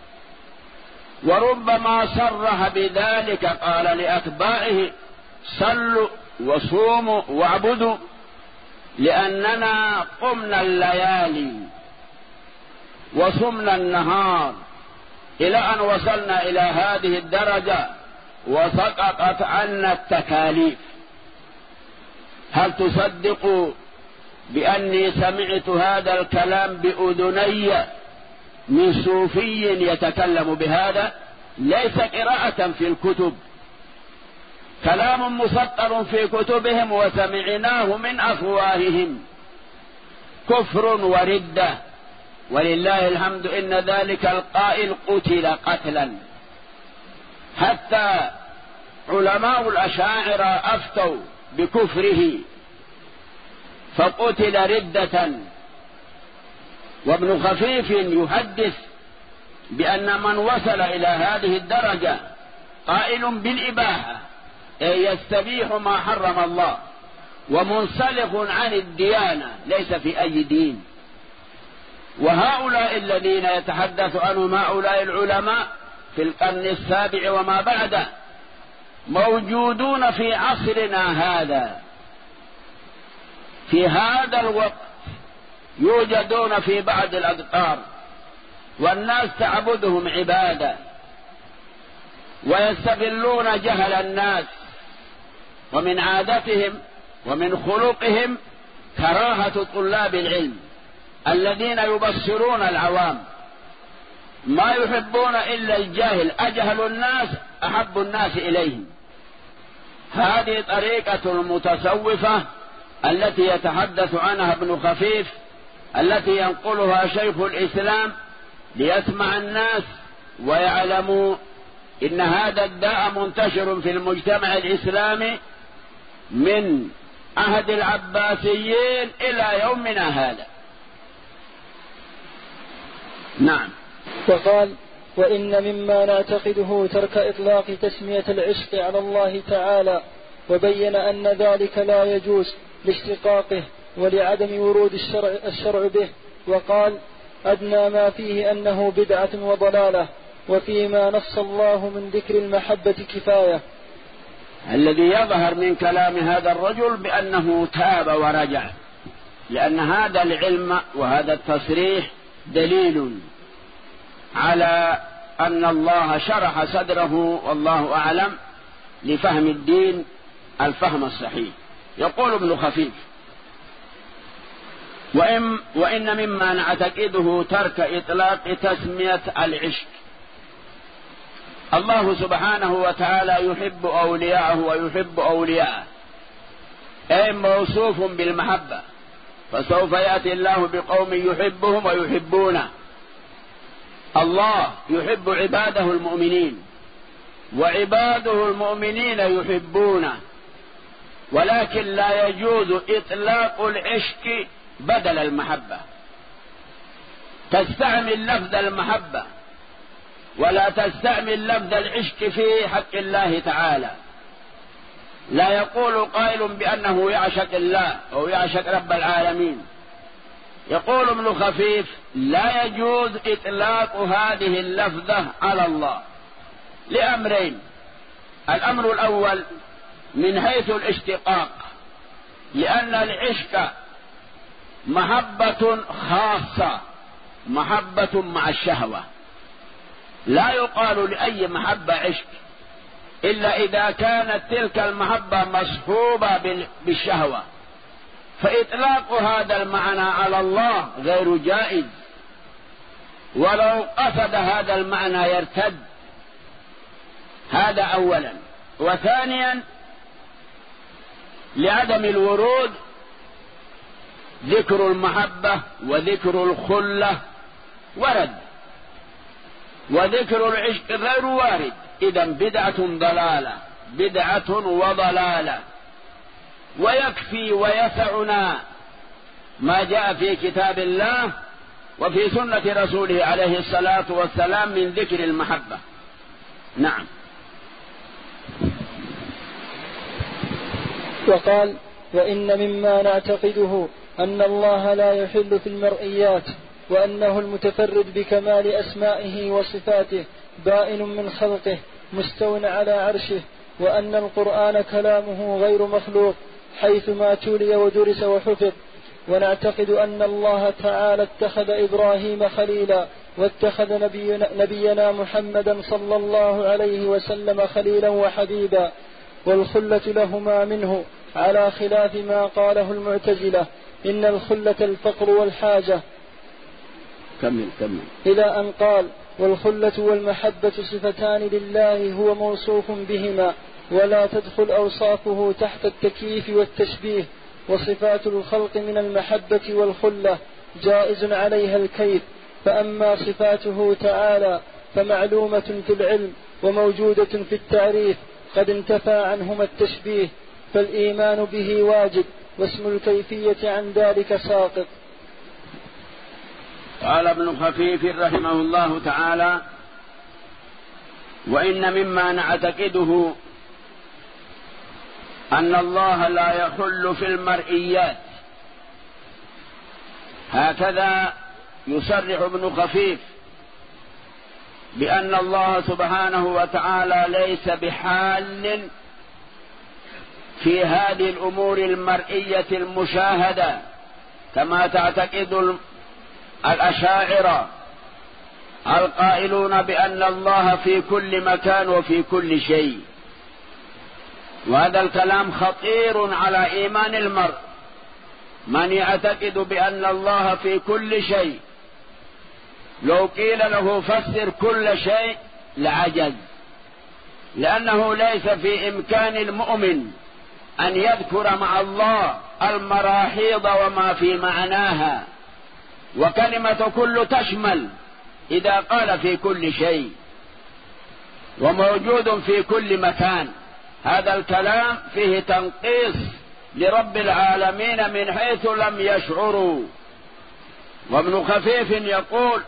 وربما صرح بذلك، قال لأتباعه: صلوا وصوموا واعبدوا، لأننا قمنا الليالي وصمنا النهار إلى أن وصلنا إلى هذه الدرجة وسقطت عنا التكاليف. هل تصدق بأني سمعت هذا الكلام بأذني من صوفي يتكلم بهذا؟ ليس قراءة في الكتب، كلام مسطر في كتبهم وسمعناه من أفواههم، كفر وردة، ولله الحمد إن ذلك القائل قتل قتلا. حتى علماء الأشاعرة أفتوا بكفره فقتل ردة. وابن خفيف يحدث بأن من وصل إلى هذه الدرجة قائل بالإباحة، أي يستبيح ما حرم الله، ومنسلخ عن الديانة، ليس في أي دين. وهؤلاء الذين يتحدث عنهم هؤلاء العلماء في القرن السابع وما بعده موجودون في عصرنا هذا، في هذا الوقت يوجدون في بعض الأقطار، والناس تعبدهم عبادة، ويستغلون جهل الناس. ومن عادتهم ومن خلقهم كراهة طلاب العلم الذين يبصرون العوام، ما يحبون إلا الجاهل، أجهل الناس أحب الناس إليهم. هذه طريقة المتصوفة التي يتحدث عنها ابن خفيف، التي ينقلها شيخ الإسلام ليسمع الناس ويعلموا إن هذا الداء منتشر في المجتمع الإسلامي من عهد العباسيين إلى يومنا هذا. نعم. وقال: وإن مما نعتقده ترك إطلاق تسمية العشق على الله تعالى، وبين أن ذلك لا يجوز لاشتقاقه ولعدم ورود الشرع, الشرع به. وقال: أدنى ما فيه أنه بدعة وضلالة، وفيما نص الله من ذكر المحبة كفاية. الذي يظهر من كلام هذا الرجل بأنه تاب ورجع، لأن هذا العلم وهذا التصريح دليل على أن الله شرح صدره والله أعلم لفهم الدين الفهم الصحيح. يقول ابن خفيف: وإن, وإن مما نعتقده ترك إطلاق تسمية العشق. الله سبحانه وتعالى يحب أولياءه ويحب أولياءه، أي موصوف بالمحبة، فسوف يأتي الله بقوم يحبهم ويحبونه. الله يحب عباده المؤمنين، وعباده المؤمنين يحبونه، ولكن لا يجوز إطلاق العشق بدل المحبة. تستعمل لفظ المحبة ولا تستعمل لفظ العشق في حق الله تعالى. لا يقول قائل بأنه يعشق الله أو يعشق رب العالمين. يقول ابن خفيف: لا يجوز إطلاق هذه اللفظة على الله لأمرين. الأمر الأول من حيث الاشتقاق، لأن العشق محبة خاصة، محبة مع الشهوة، لا يقال لأي محبة عشق إلا إذا كانت تلك المحبة مصحوبة بالشهوة، فإطلاق هذا المعنى على الله غير جائز، ولو قصد هذا المعنى يرتد. هذا أولا. وثانيا لعدم الورود ذكر المحبة وذكر الخلة ورد، وذكر العشق غير وارد. إذن بدعة ضلالة، بدعة وضلالة. ويكفي ويسعنا ما جاء في كتاب الله وفي سنة رسوله عليه الصلاة والسلام من ذكر المحبة. نعم. وقال: وإن مما نعتقده أن الله لا يحل في المرئيات، وأنه المتفرد بكمال أسمائه وصفاته، بائن من خلقه، مستو على عرشه، وأن القرآن كلامه غير مخلوق حيث ما تولي ودرس وحفظ. ونعتقد أن الله تعالى اتخذ إبراهيم خليلا، واتخذ نبينا, نبينا محمدا صلى الله عليه وسلم خليلا وحبيبا، والخلة لهما منه على خلاف ما قاله المعتزلة إن الخلة الفقر والحاجة. كمل كمل. إلى أن قال: والخلة والمحبة صفتان لله هو موصوف بهما، ولا تدخل أوصافه تحت التكييف والتشبيه، وصفات الخلق من المحبة والخلة جائز عليها الكيف، فأما صفاته تعالى فمعلومة في العلم وموجودة في التعريف، قد انتفى عنهما التشبيه، فالإيمان به واجب، واسم الكيفية عن ذلك ساقط. قال ابن خفيف رحمه الله تعالى: وإن مما نعتقده أن الله لا يحل في المرئيات. هكذا يصرح ابن خفيف بأن الله سبحانه وتعالى ليس بحال في هذه الأمور المرئية المشاهدة كما تعتقد الأشاعرة القائلون بأن الله في كل مكان وفي كل شيء. وهذا الكلام خطير على إيمان المرء. من يعتقد بأن الله في كل شيء لو قيل له فسر كل شيء لعجز، لأنه ليس في إمكان المؤمن أن يذكر مع الله المراحيض وما في معناها، وكلمة كل تشمل إذا قال في كل شيء وموجود في كل مكان. هذا الكلام فيه تنقيص لرب العالمين من حيث لم يشعروا. وابن خفيف يقول: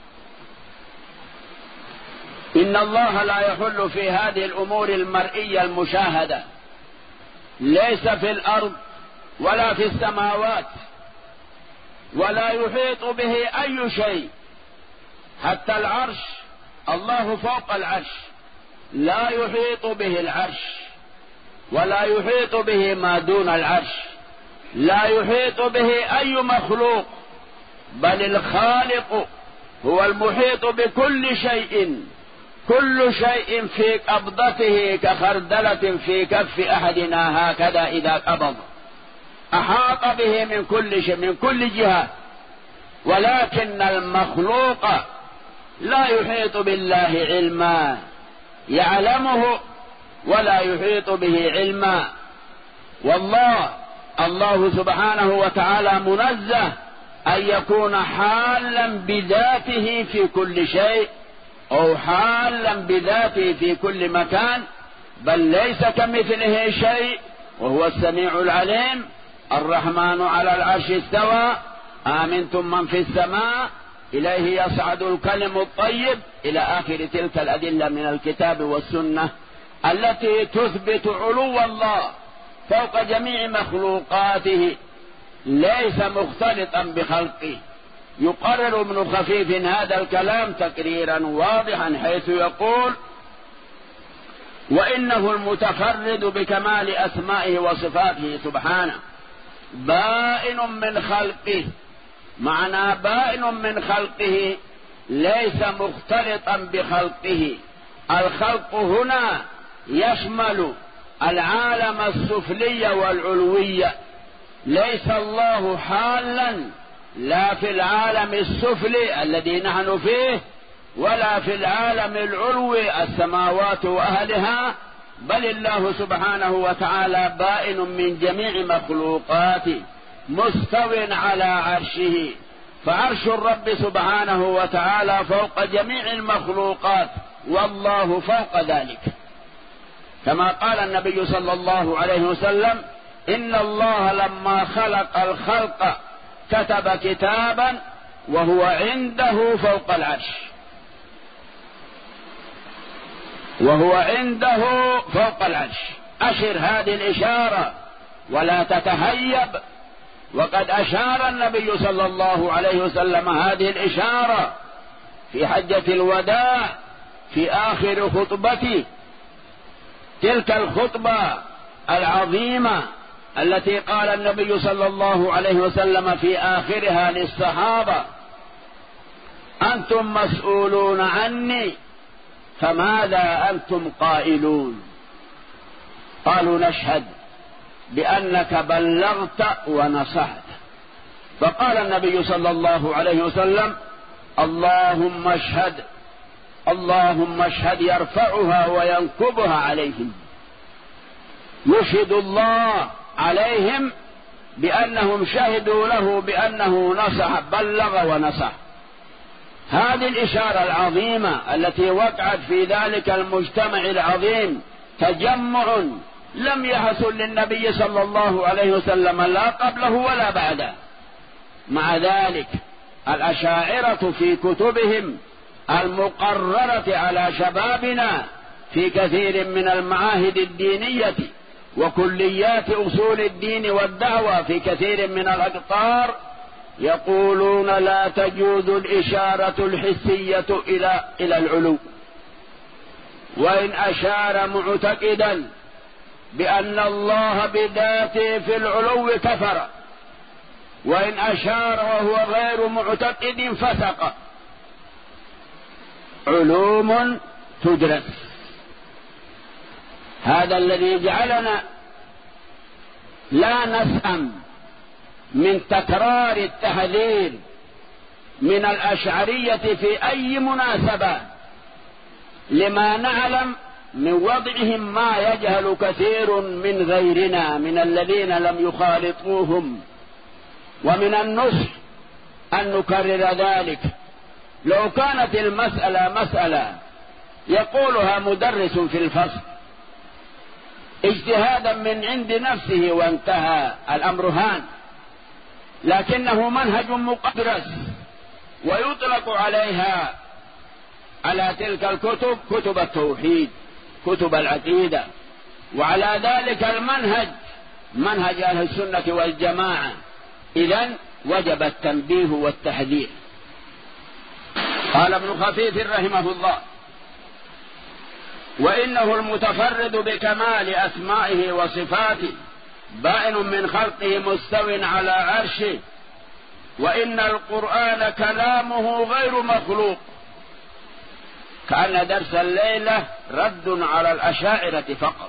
إن الله لا يحل في هذه الأمور المرئية المشاهدة، ليس في الأرض ولا في السماوات، ولا يحيط به أي شيء، حتى العرش الله فوق العرش لا يحيط به العرش، ولا يحيط به ما دون العرش، لا يحيط به أي مخلوق، بل الخالق هو المحيط بكل شيء، كل شيء في قبضته كخردلة في كف أحدنا هكذا إذا قبض، أحاط به من كل شيء من كل جهة. ولكن المخلوق لا يحيط بالله علما، يعلمه ولا يحيط به علما. والله الله سبحانه وتعالى منزه أن يكون حالا بذاته في كل شيء أو حالا بذاته في كل مكان، بل ليس كمثله شيء وهو السميع العليم. الرحمن على العرش استوى، آمنتم من في السماء إليه يصعد الكلم الطيب، إلى آخر تلك الأدلة من الكتاب والسنة التي تثبت علو الله فوق جميع مخلوقاته، ليس مختلطا بخلقه. يقرر ابن خفيف هذا الكلام تقريرا واضحا حيث يقول: وإنه المتفرد بكمال أسمائه وصفاته سبحانه بائن من خلقه. معنى بائن من خلقه ليس مختلطا بخلقه. الخلق هنا يشمل العالم السفلي والعلوي، ليس الله حالا لا في العالم السفلي الذي نحن فيه ولا في العالم العلوي السماوات وأهلها، بل الله سبحانه وتعالى بائن من جميع مخلوقاته مستو على عرشه. فعرش الرب سبحانه وتعالى فوق جميع المخلوقات، والله فوق ذلك، كما قال النبي صلى الله عليه وسلم: إن الله لما خلق الخلق كتب كتابا وهو عنده فوق العرش، وهو عنده فوق العرش. أشر هذه الإشارة ولا تتهيب، وقد أشار النبي صلى الله عليه وسلم هذه الإشارة في حجة الوداع في آخر خطبته، تلك الخطبة العظيمة التي قال النبي صلى الله عليه وسلم في آخرها للصحابة: أنتم مسؤولون عني فماذا أنتم قائلون؟ قالوا: نشهد. بأنك بلغت ونصحت. فقال النبي صلى الله عليه وسلم: اللهم اشهد اللهم اشهد، يرفعها وينكبها عليهم، يشهد الله عليهم بأنهم شهدوا له بأنه نصح، بلغ ونصح. هذه الإشارة العظيمة التي وقعت في ذلك المجتمع العظيم تجمع لم يحصل للنبي صلى الله عليه وسلم لا قبله ولا بعده. مع ذلك الأشاعرة في كتبهم المقررة على شبابنا في كثير من المعاهد الدينية وكليات أصول الدين والدعوة في كثير من الأقطار يقولون لا تجوز الإشارة الحسية إلى إلى العلو، وإن أشار معتقدا بأن الله بذاته في العلو كفر، وإن أشار وهو غير معتقد فسق. علوم تدرس. هذا الذي جعلنا لا نسأم من تكرار التحذير من الأشعرية في أي مناسبة، لما نعلم من وضعهم ما يجهل كثير من غيرنا من الذين لم يخالطوهم، ومن النصح أن نكرر ذلك. لو كانت المسألة مسألة يقولها مدرس في الفصل اجتهادا من عند نفسه وانتهى الأمر هان، لكنه منهج مقدس ويطلق عليها على تلك الكتب كتب التوحيد، كتب العقيدة، وعلى ذلك المنهج منهج أهل السنة والجماعة. إذن وجب التنبيه والتحذير. قال ابن خفيف رحمه الله: وإنه المتفرد بكمال أسمائه وصفاته، بائن من خلقه، مستو على عرشه، وإن القرآن كلامه غير مخلوق. كأن درس الليلة رد على الأشاعرة فقط.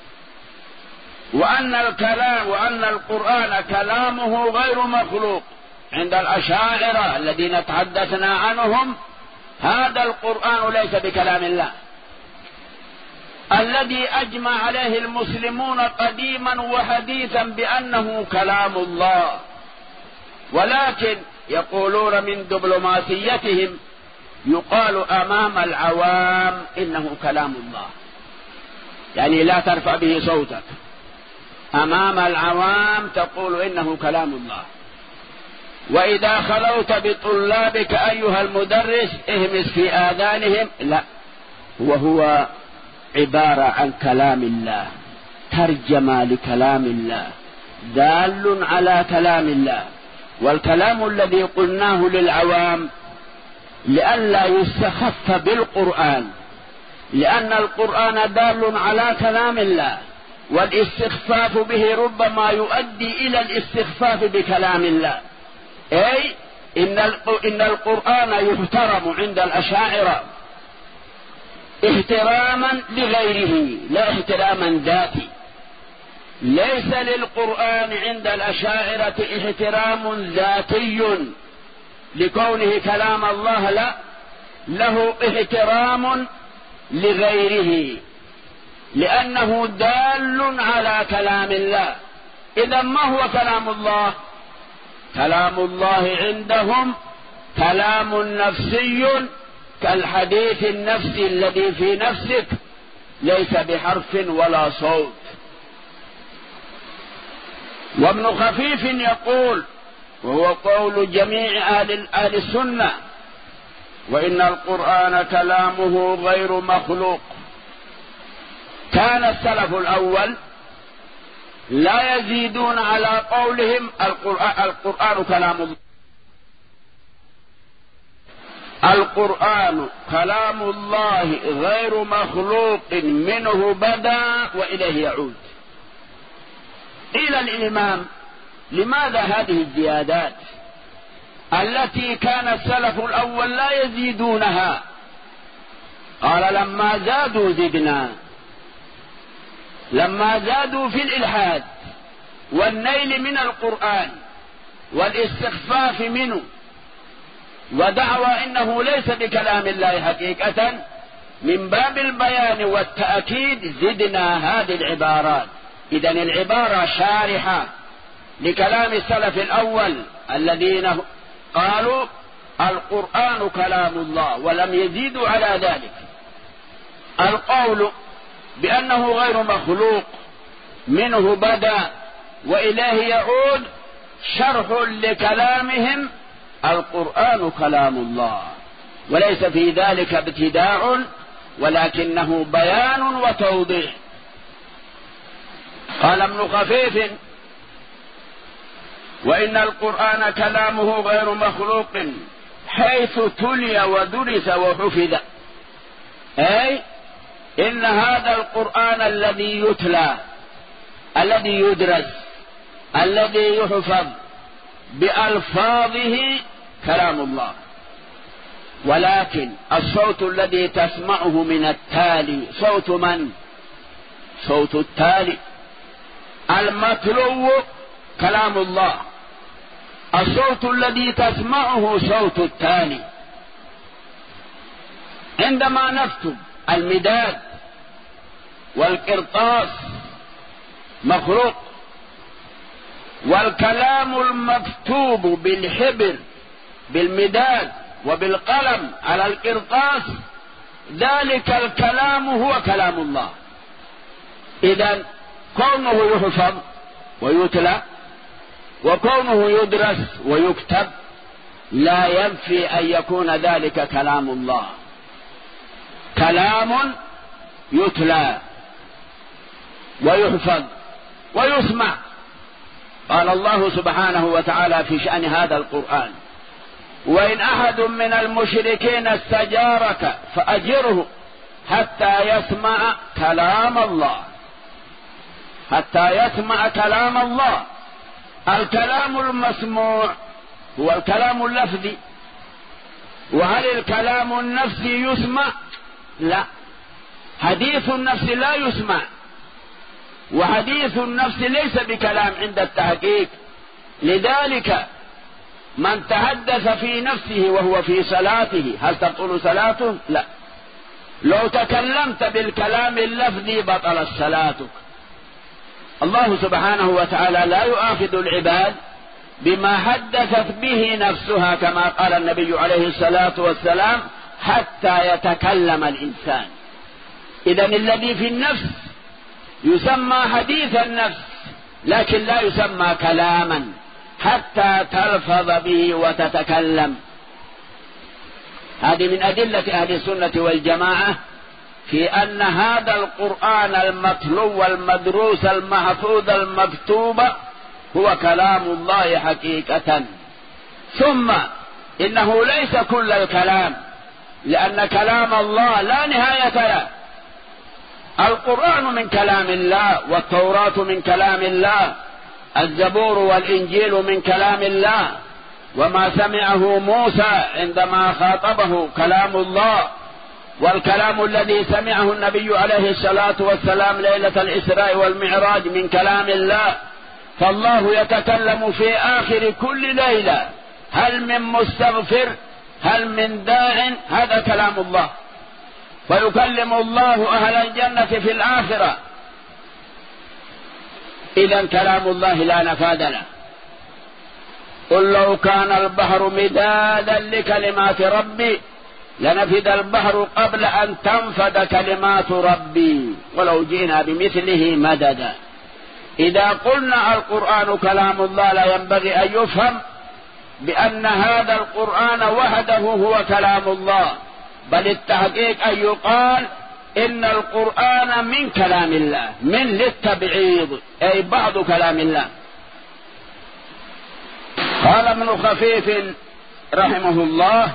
وأن الكلام وأن القرآن كلامه غير مخلوق عند الأشاعرة الذين تحدثنا عنهم، هذا القرآن ليس بكلام الله الذي أجمع عليه المسلمون قديما وحديثا بأنه كلام الله، ولكن يقولون من دبلوماسيتهم يقال أمام العوام إنه كلام الله، يعني لا ترفع به صوتك أمام العوام تقول إنه كلام الله. وإذا خلوت بطلابك أيها المدرس اهمس في آذانهم: لا، وهو عبارة عن كلام الله، ترجمة لكلام الله، دال على كلام الله. والكلام الذي قلناه للعوام لئلا يستخف بالقرآن، لأن القرآن دال على كلام الله، والاستخفاف به ربما يؤدي إلى الاستخفاف بكلام الله. أي إن القرآن يحترم عند الأشاعرة احتراما لغيره لا احتراما ذاتي. ليس للقرآن عند الأشاعرة احترام ذاتي لكونه كلام الله، لا، له احترام لغيره لأنه دال على كلام الله. إذا ما هو كلام الله؟ كلام الله عندهم كلام نفسي كالحديث النفسي الذي في نفسك، ليس بحرف ولا صوت. وابن خفيف يقول، وهو قول جميع أهل, أهل السنة: وإن القرآن كلامه غير مخلوق. كان السلف الأول لا يزيدون على قولهم القرآن, القرآن كلام الله. القرآن كلام الله غير مخلوق، منه بدأ وإليه يعود. إلى الإمام: لماذا هذه الزيادات التي كان السلف الأول لا يزيدونها؟ قال: لما زادوا زدنا، لما زادوا في الإلحاد والنيل من القرآن والاستخفاف منه ودعوى إنه ليس بكلام الله حقيقة، من باب البيان والتأكيد زدنا هذه العبارات. إذن العبارة شارحة لكلام السلف الأول الذين قالوا القرآن كلام الله ولم يزيدوا على ذلك. القول بأنه غير مخلوق منه بدأ وإليه يعود شرح لكلامهم القرآن كلام الله، وليس في ذلك ابتداع ولكنه بيان وتوضيح. قال ابن خفيف: وإن القرآن كلامه غير مخلوق حيث تلي ودرس وحفظ، أي إن هذا القرآن الذي يتلى الذي يدرس الذي يحفظ بألفاظه كلام الله، ولكن الصوت الذي تسمعه من التالي صوت من؟ صوت التالي. المتلو كلام الله، الصوت الذي تسمعه صوت التالي. عندما نكتب المداد والقرطاس مخلوق، والكلام المكتوب بالحبر بالمداد وبالقلم على القرطاس ذلك الكلام هو كلام الله. إذن كونه يحفظ ويتلى وكونه يدرس ويكتب لا ينفي أن يكون ذلك كلام الله، كلام يتلى ويحفظ ويسمع. قال الله سبحانه وتعالى في شأن هذا القرآن: وإن أحد من المشركين استجارك فأجره حتى يسمع كلام الله، حتى يسمع كلام الله. الكلام المسموع هو الكلام اللفظي، وهل الكلام النفسي يسمع؟ لا، حديث النفس لا يسمع، وحديث النفس ليس بكلام عند التحقيق. لذلك من تحدث في نفسه وهو في صلاته هل تبطل صلاته؟ لا. لو تكلمت بالكلام اللفظي بطلت صلاتك. الله سبحانه وتعالى لا يؤاخذ العباد بما حدثت به نفسها، كما قال النبي عليه الصلاة والسلام: حتى يتكلم الإنسان. إذن الذي في النفس يسمى حديث النفس، لكن لا يسمى كلاما حتى تلفظ به وتتكلم. هذه من أدلة أهل السنة والجماعة في أن هذا القرآن المتلو المدروس المحفوظ المكتوب هو كلام الله حقيقة. ثم إنه ليس كل الكلام، لأن كلام الله لا نهاية له. القرآن من كلام الله، والتوراة من كلام الله، الزبور والإنجيل من كلام الله، وما سمعه موسى عندما خاطبه كلام الله، والكلام الذي سمعه النبي عليه الصلاة والسلام ليلة الإسراء والمعراج من كلام الله. فالله يتكلم في آخر كل ليلة: هل من مستغفر؟ هل من داع؟ هذا كلام الله. فيكلم الله أهل الجنة في الآخرة. إذن كلام الله لا نفاد له. قل لو كان البحر مدادا لكلمات ربي لنفد البحر قبل أن تنفد كلمات ربي ولو جئنا بمثله مددا. إذا قلنا القرآن كلام الله لا ينبغي أن يفهم بأن هذا القرآن وحده هو كلام الله، بل التحقيق أن يقال إن القرآن من كلام الله، من للتبعيض، أي بعض كلام الله. قال ابن خفيف رحمه الله: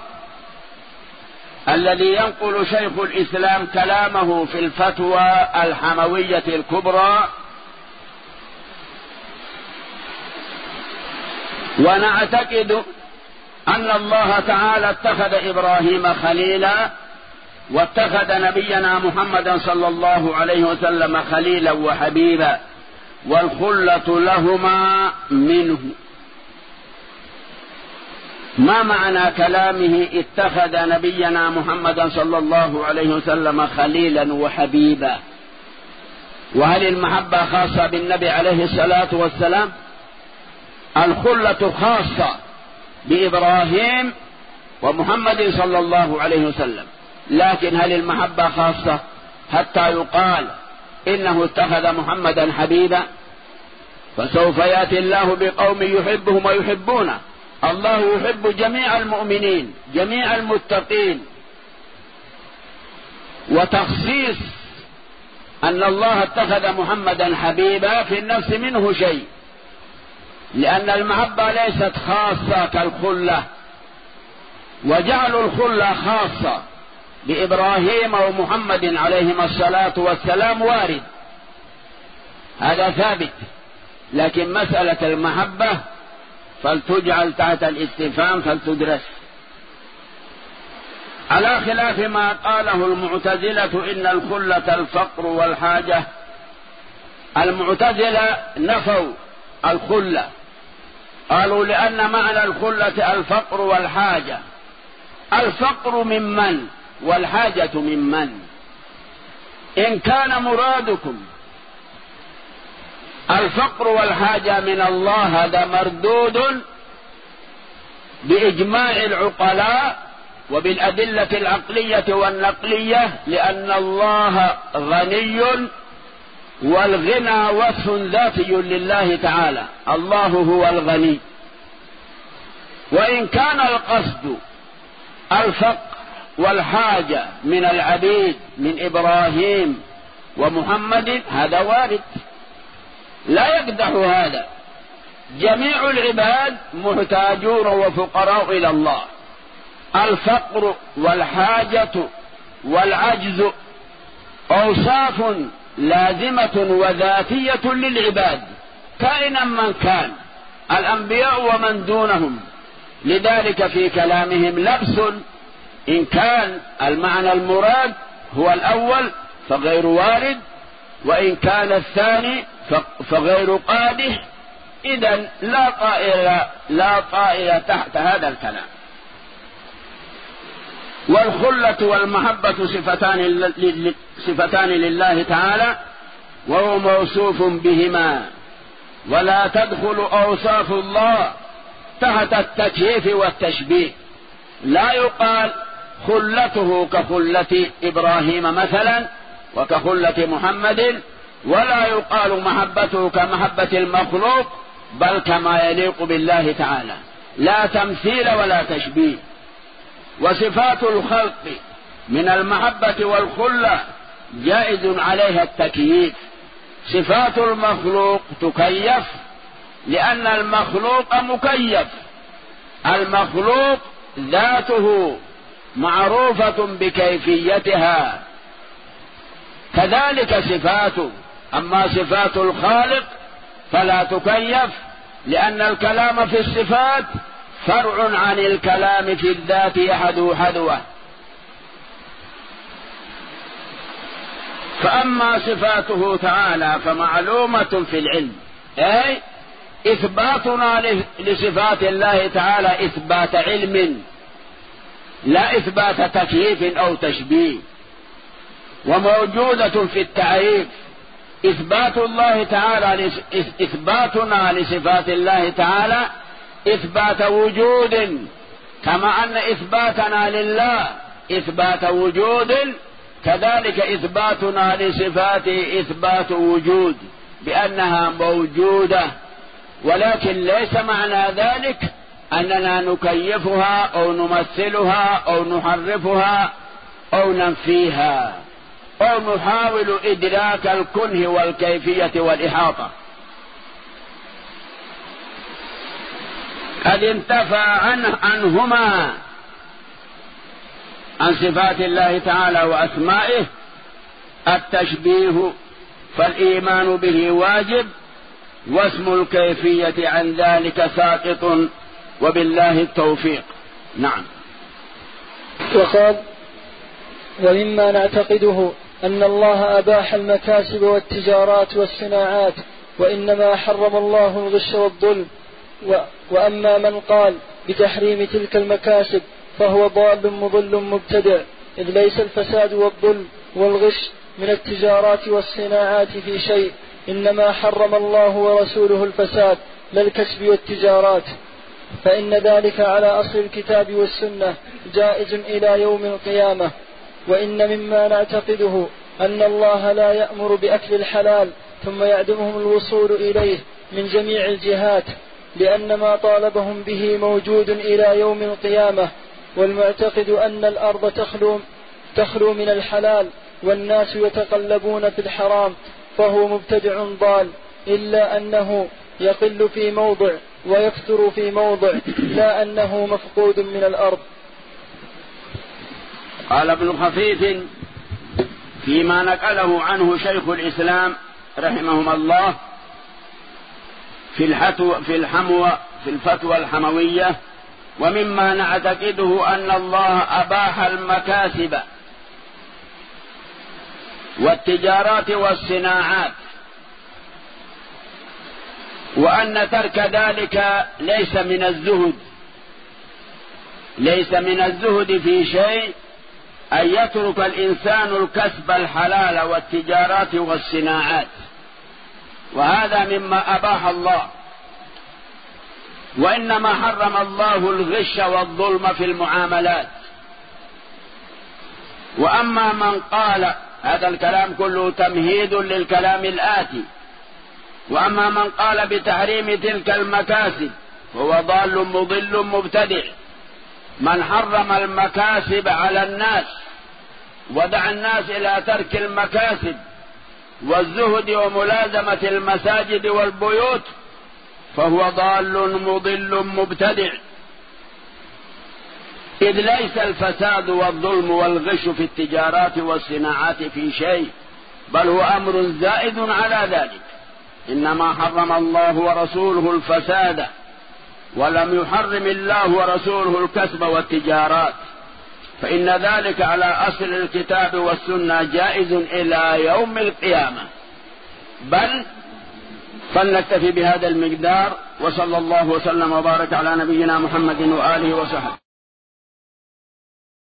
الذي ينقل شيخ الإسلام كلامه في الفتوى الحموية الكبرى: ونعتقد أن الله تعالى اتخذ إبراهيم خليلا، واتخذ نبينا محمدا صلى الله عليه وسلم خليلا وحبيبا، والخلة لهما منه. ما معنى كلامه اتخذ نبينا محمدا صلى الله عليه وسلم خليلا وحبيبا؟ وهل المحبة خاصة بالنبي عليه الصلاة والسلام؟ الخلة خاصة بإبراهيم ومحمد صلى الله عليه وسلم، لكن هل المحبة خاصة حتى يقال إنه اتخذ محمدا حبيبا؟ فسوف يأتي الله بقوم يحبهم ويحبونه. الله يحب جميع المؤمنين جميع المتقين، وتخصيص أن الله اتخذ محمدا حبيبا في النفس منه شيء، لأن المحبة ليست خاصة كالخلة، وجعل الخلة خاصة بإبراهيم ومحمد عليهما الصلاة والسلام وارد، هذا ثابت. لكن مسألة المحبة فلتجعل تحت الاستفهام فلتدرس، على خلاف ما قاله المعتزلة إن الخلة الفقر والحاجة. المعتزلة نفوا الخلة، قالوا لأن معنى الخلة الفقر والحاجة. الفقر ممن والحاجة ممن؟ إن كان مرادكم الفقر والحاجة من الله هذا مردود بإجماع العقلاء وبالأدلة العقلية والنقلية، لأن الله غني، والغنى وصف ذاتي لله تعالى، الله هو الغني. وإن كان القصد الفقر والحاجة من العبيد من إبراهيم ومحمد هذا وارد لا يقدح هذا. جميع العباد محتاجون وفقراء إلى الله. الفقر والحاجة والعجز أوصاف لازمة وذاتية للعباد كائنا من كان، الأنبياء ومن دونهم. لذلك في كلامهم لبس، إن كان المعنى المراد هو الأول فغير وارد، وإن كان الثاني فغير قادح. إذن لا طائل لا طائل تحت هذا الكلام. والخلة والمحبة صفتان صفتان لله تعالى، وهو موصوف بهما، ولا تدخل أوصاف الله تحت التكييف والتشبيه. لا يقال خلته كخلة إبراهيم مثلا وكخلة محمد، ولا يقال محبته كمحبة المخلوق، بل كما يليق بالله تعالى، لا تمثيل ولا تشبيه. وصفات الخلق من المحبة والخلة جائز عليها التكييف. صفات المخلوق تكيف لأن المخلوق مكيف، المخلوق ذاته معروفة بكيفيتها، كذلك صفاته. أما صفات الخالق فلا تكيف، لأن الكلام في الصفات فرع عن الكلام في الذات يحدو حدوه. فأما صفاته تعالى فمعلومة في العلم، أي إثباتنا لصفات الله تعالى إثبات علم لا إثبات تكييف أو تشبيه. وموجودة في التعريف. إثبات الله تعالى إثباتنا لصفات الله تعالى إثبات وجود، كما أن إثباتنا لله إثبات وجود، كذلك إثباتنا لصفاته إثبات وجود بأنها موجودة. ولكن ليس معنى ذلك أننا نكيفها أو نمثلها أو نحرفها أو ننفيها أو نحاول إدراك الكنه والكيفية والإحاطة. قد انتفى عنه عنهما عن صفات الله تعالى وأسمائه التشبيه، فالإيمان به واجب، واسم الكيفية عن ذلك ساقط، وبالله التوفيق. نعم. وقال: ومما نعتقده أن الله أباح المكاسب والتجارات والصناعات وإنما حرم الله الغش والظلم. وأما من قال بتحريم تلك المكاسب فهو ضال مضل مبتدع، إذ ليس الفساد والظلم والغش من التجارات والصناعات في شيء، إنما حرم الله ورسوله الفساد لا الكسب والتجارات، فإن ذلك على أصل الكتاب والسنة جائز إلى يوم القيامة. وإن مما نعتقده أن الله لا يأمر بأكل الحلال ثم يعدمهم الوصول إليه من جميع الجهات، لأن ما طالبهم به موجود إلى يوم القيامة. والمعتقد أن الأرض تخلو, تخلو من الحلال والناس يتقلبون في الحرام فهو مبتدع ضال، إلا أنه يقل في موضع ويكثر في موضع، لا أنه مفقود من الأرض. قال ابن خفيف فيما نقله عنه شيخ الإسلام رحمهما الله في الحتو في الحموى في الفتوى الحموية: ومما نعتقده أن الله أباح المكاسب والتجارات والصناعات، وأن ترك ذلك ليس من الزهد ليس من الزهد في شيء أن يترك الإنسان الكسب الحلال والتجارات والصناعات، وهذا مما أباح الله. وإنما حرم الله الغش والظلم في المعاملات. وأما من قال، هذا الكلام كله تمهيد للكلام الآتي، وأما من قال بتحريم تلك المكاسب هو ضال مضل مبتدع. من حرم المكاسب على الناس ودعا الناس إلى ترك المكاسب والزهد وملازمة المساجد والبيوت فهو ضال مضل مبتدع، إذ ليس الفساد والظلم والغش في التجارات والصناعات في شيء، بل هو أمر زائد على ذلك. إنما حرم الله ورسوله الفساد، ولم يحرم الله ورسوله الكسب والتجارات، فإن ذلك على أصل الكتاب والسنة جائز إلى يوم القيامة. بل فلنكتفي بهذا المقدار، وصلى الله وسلم وبارك على نبينا محمد وآله وصحبه.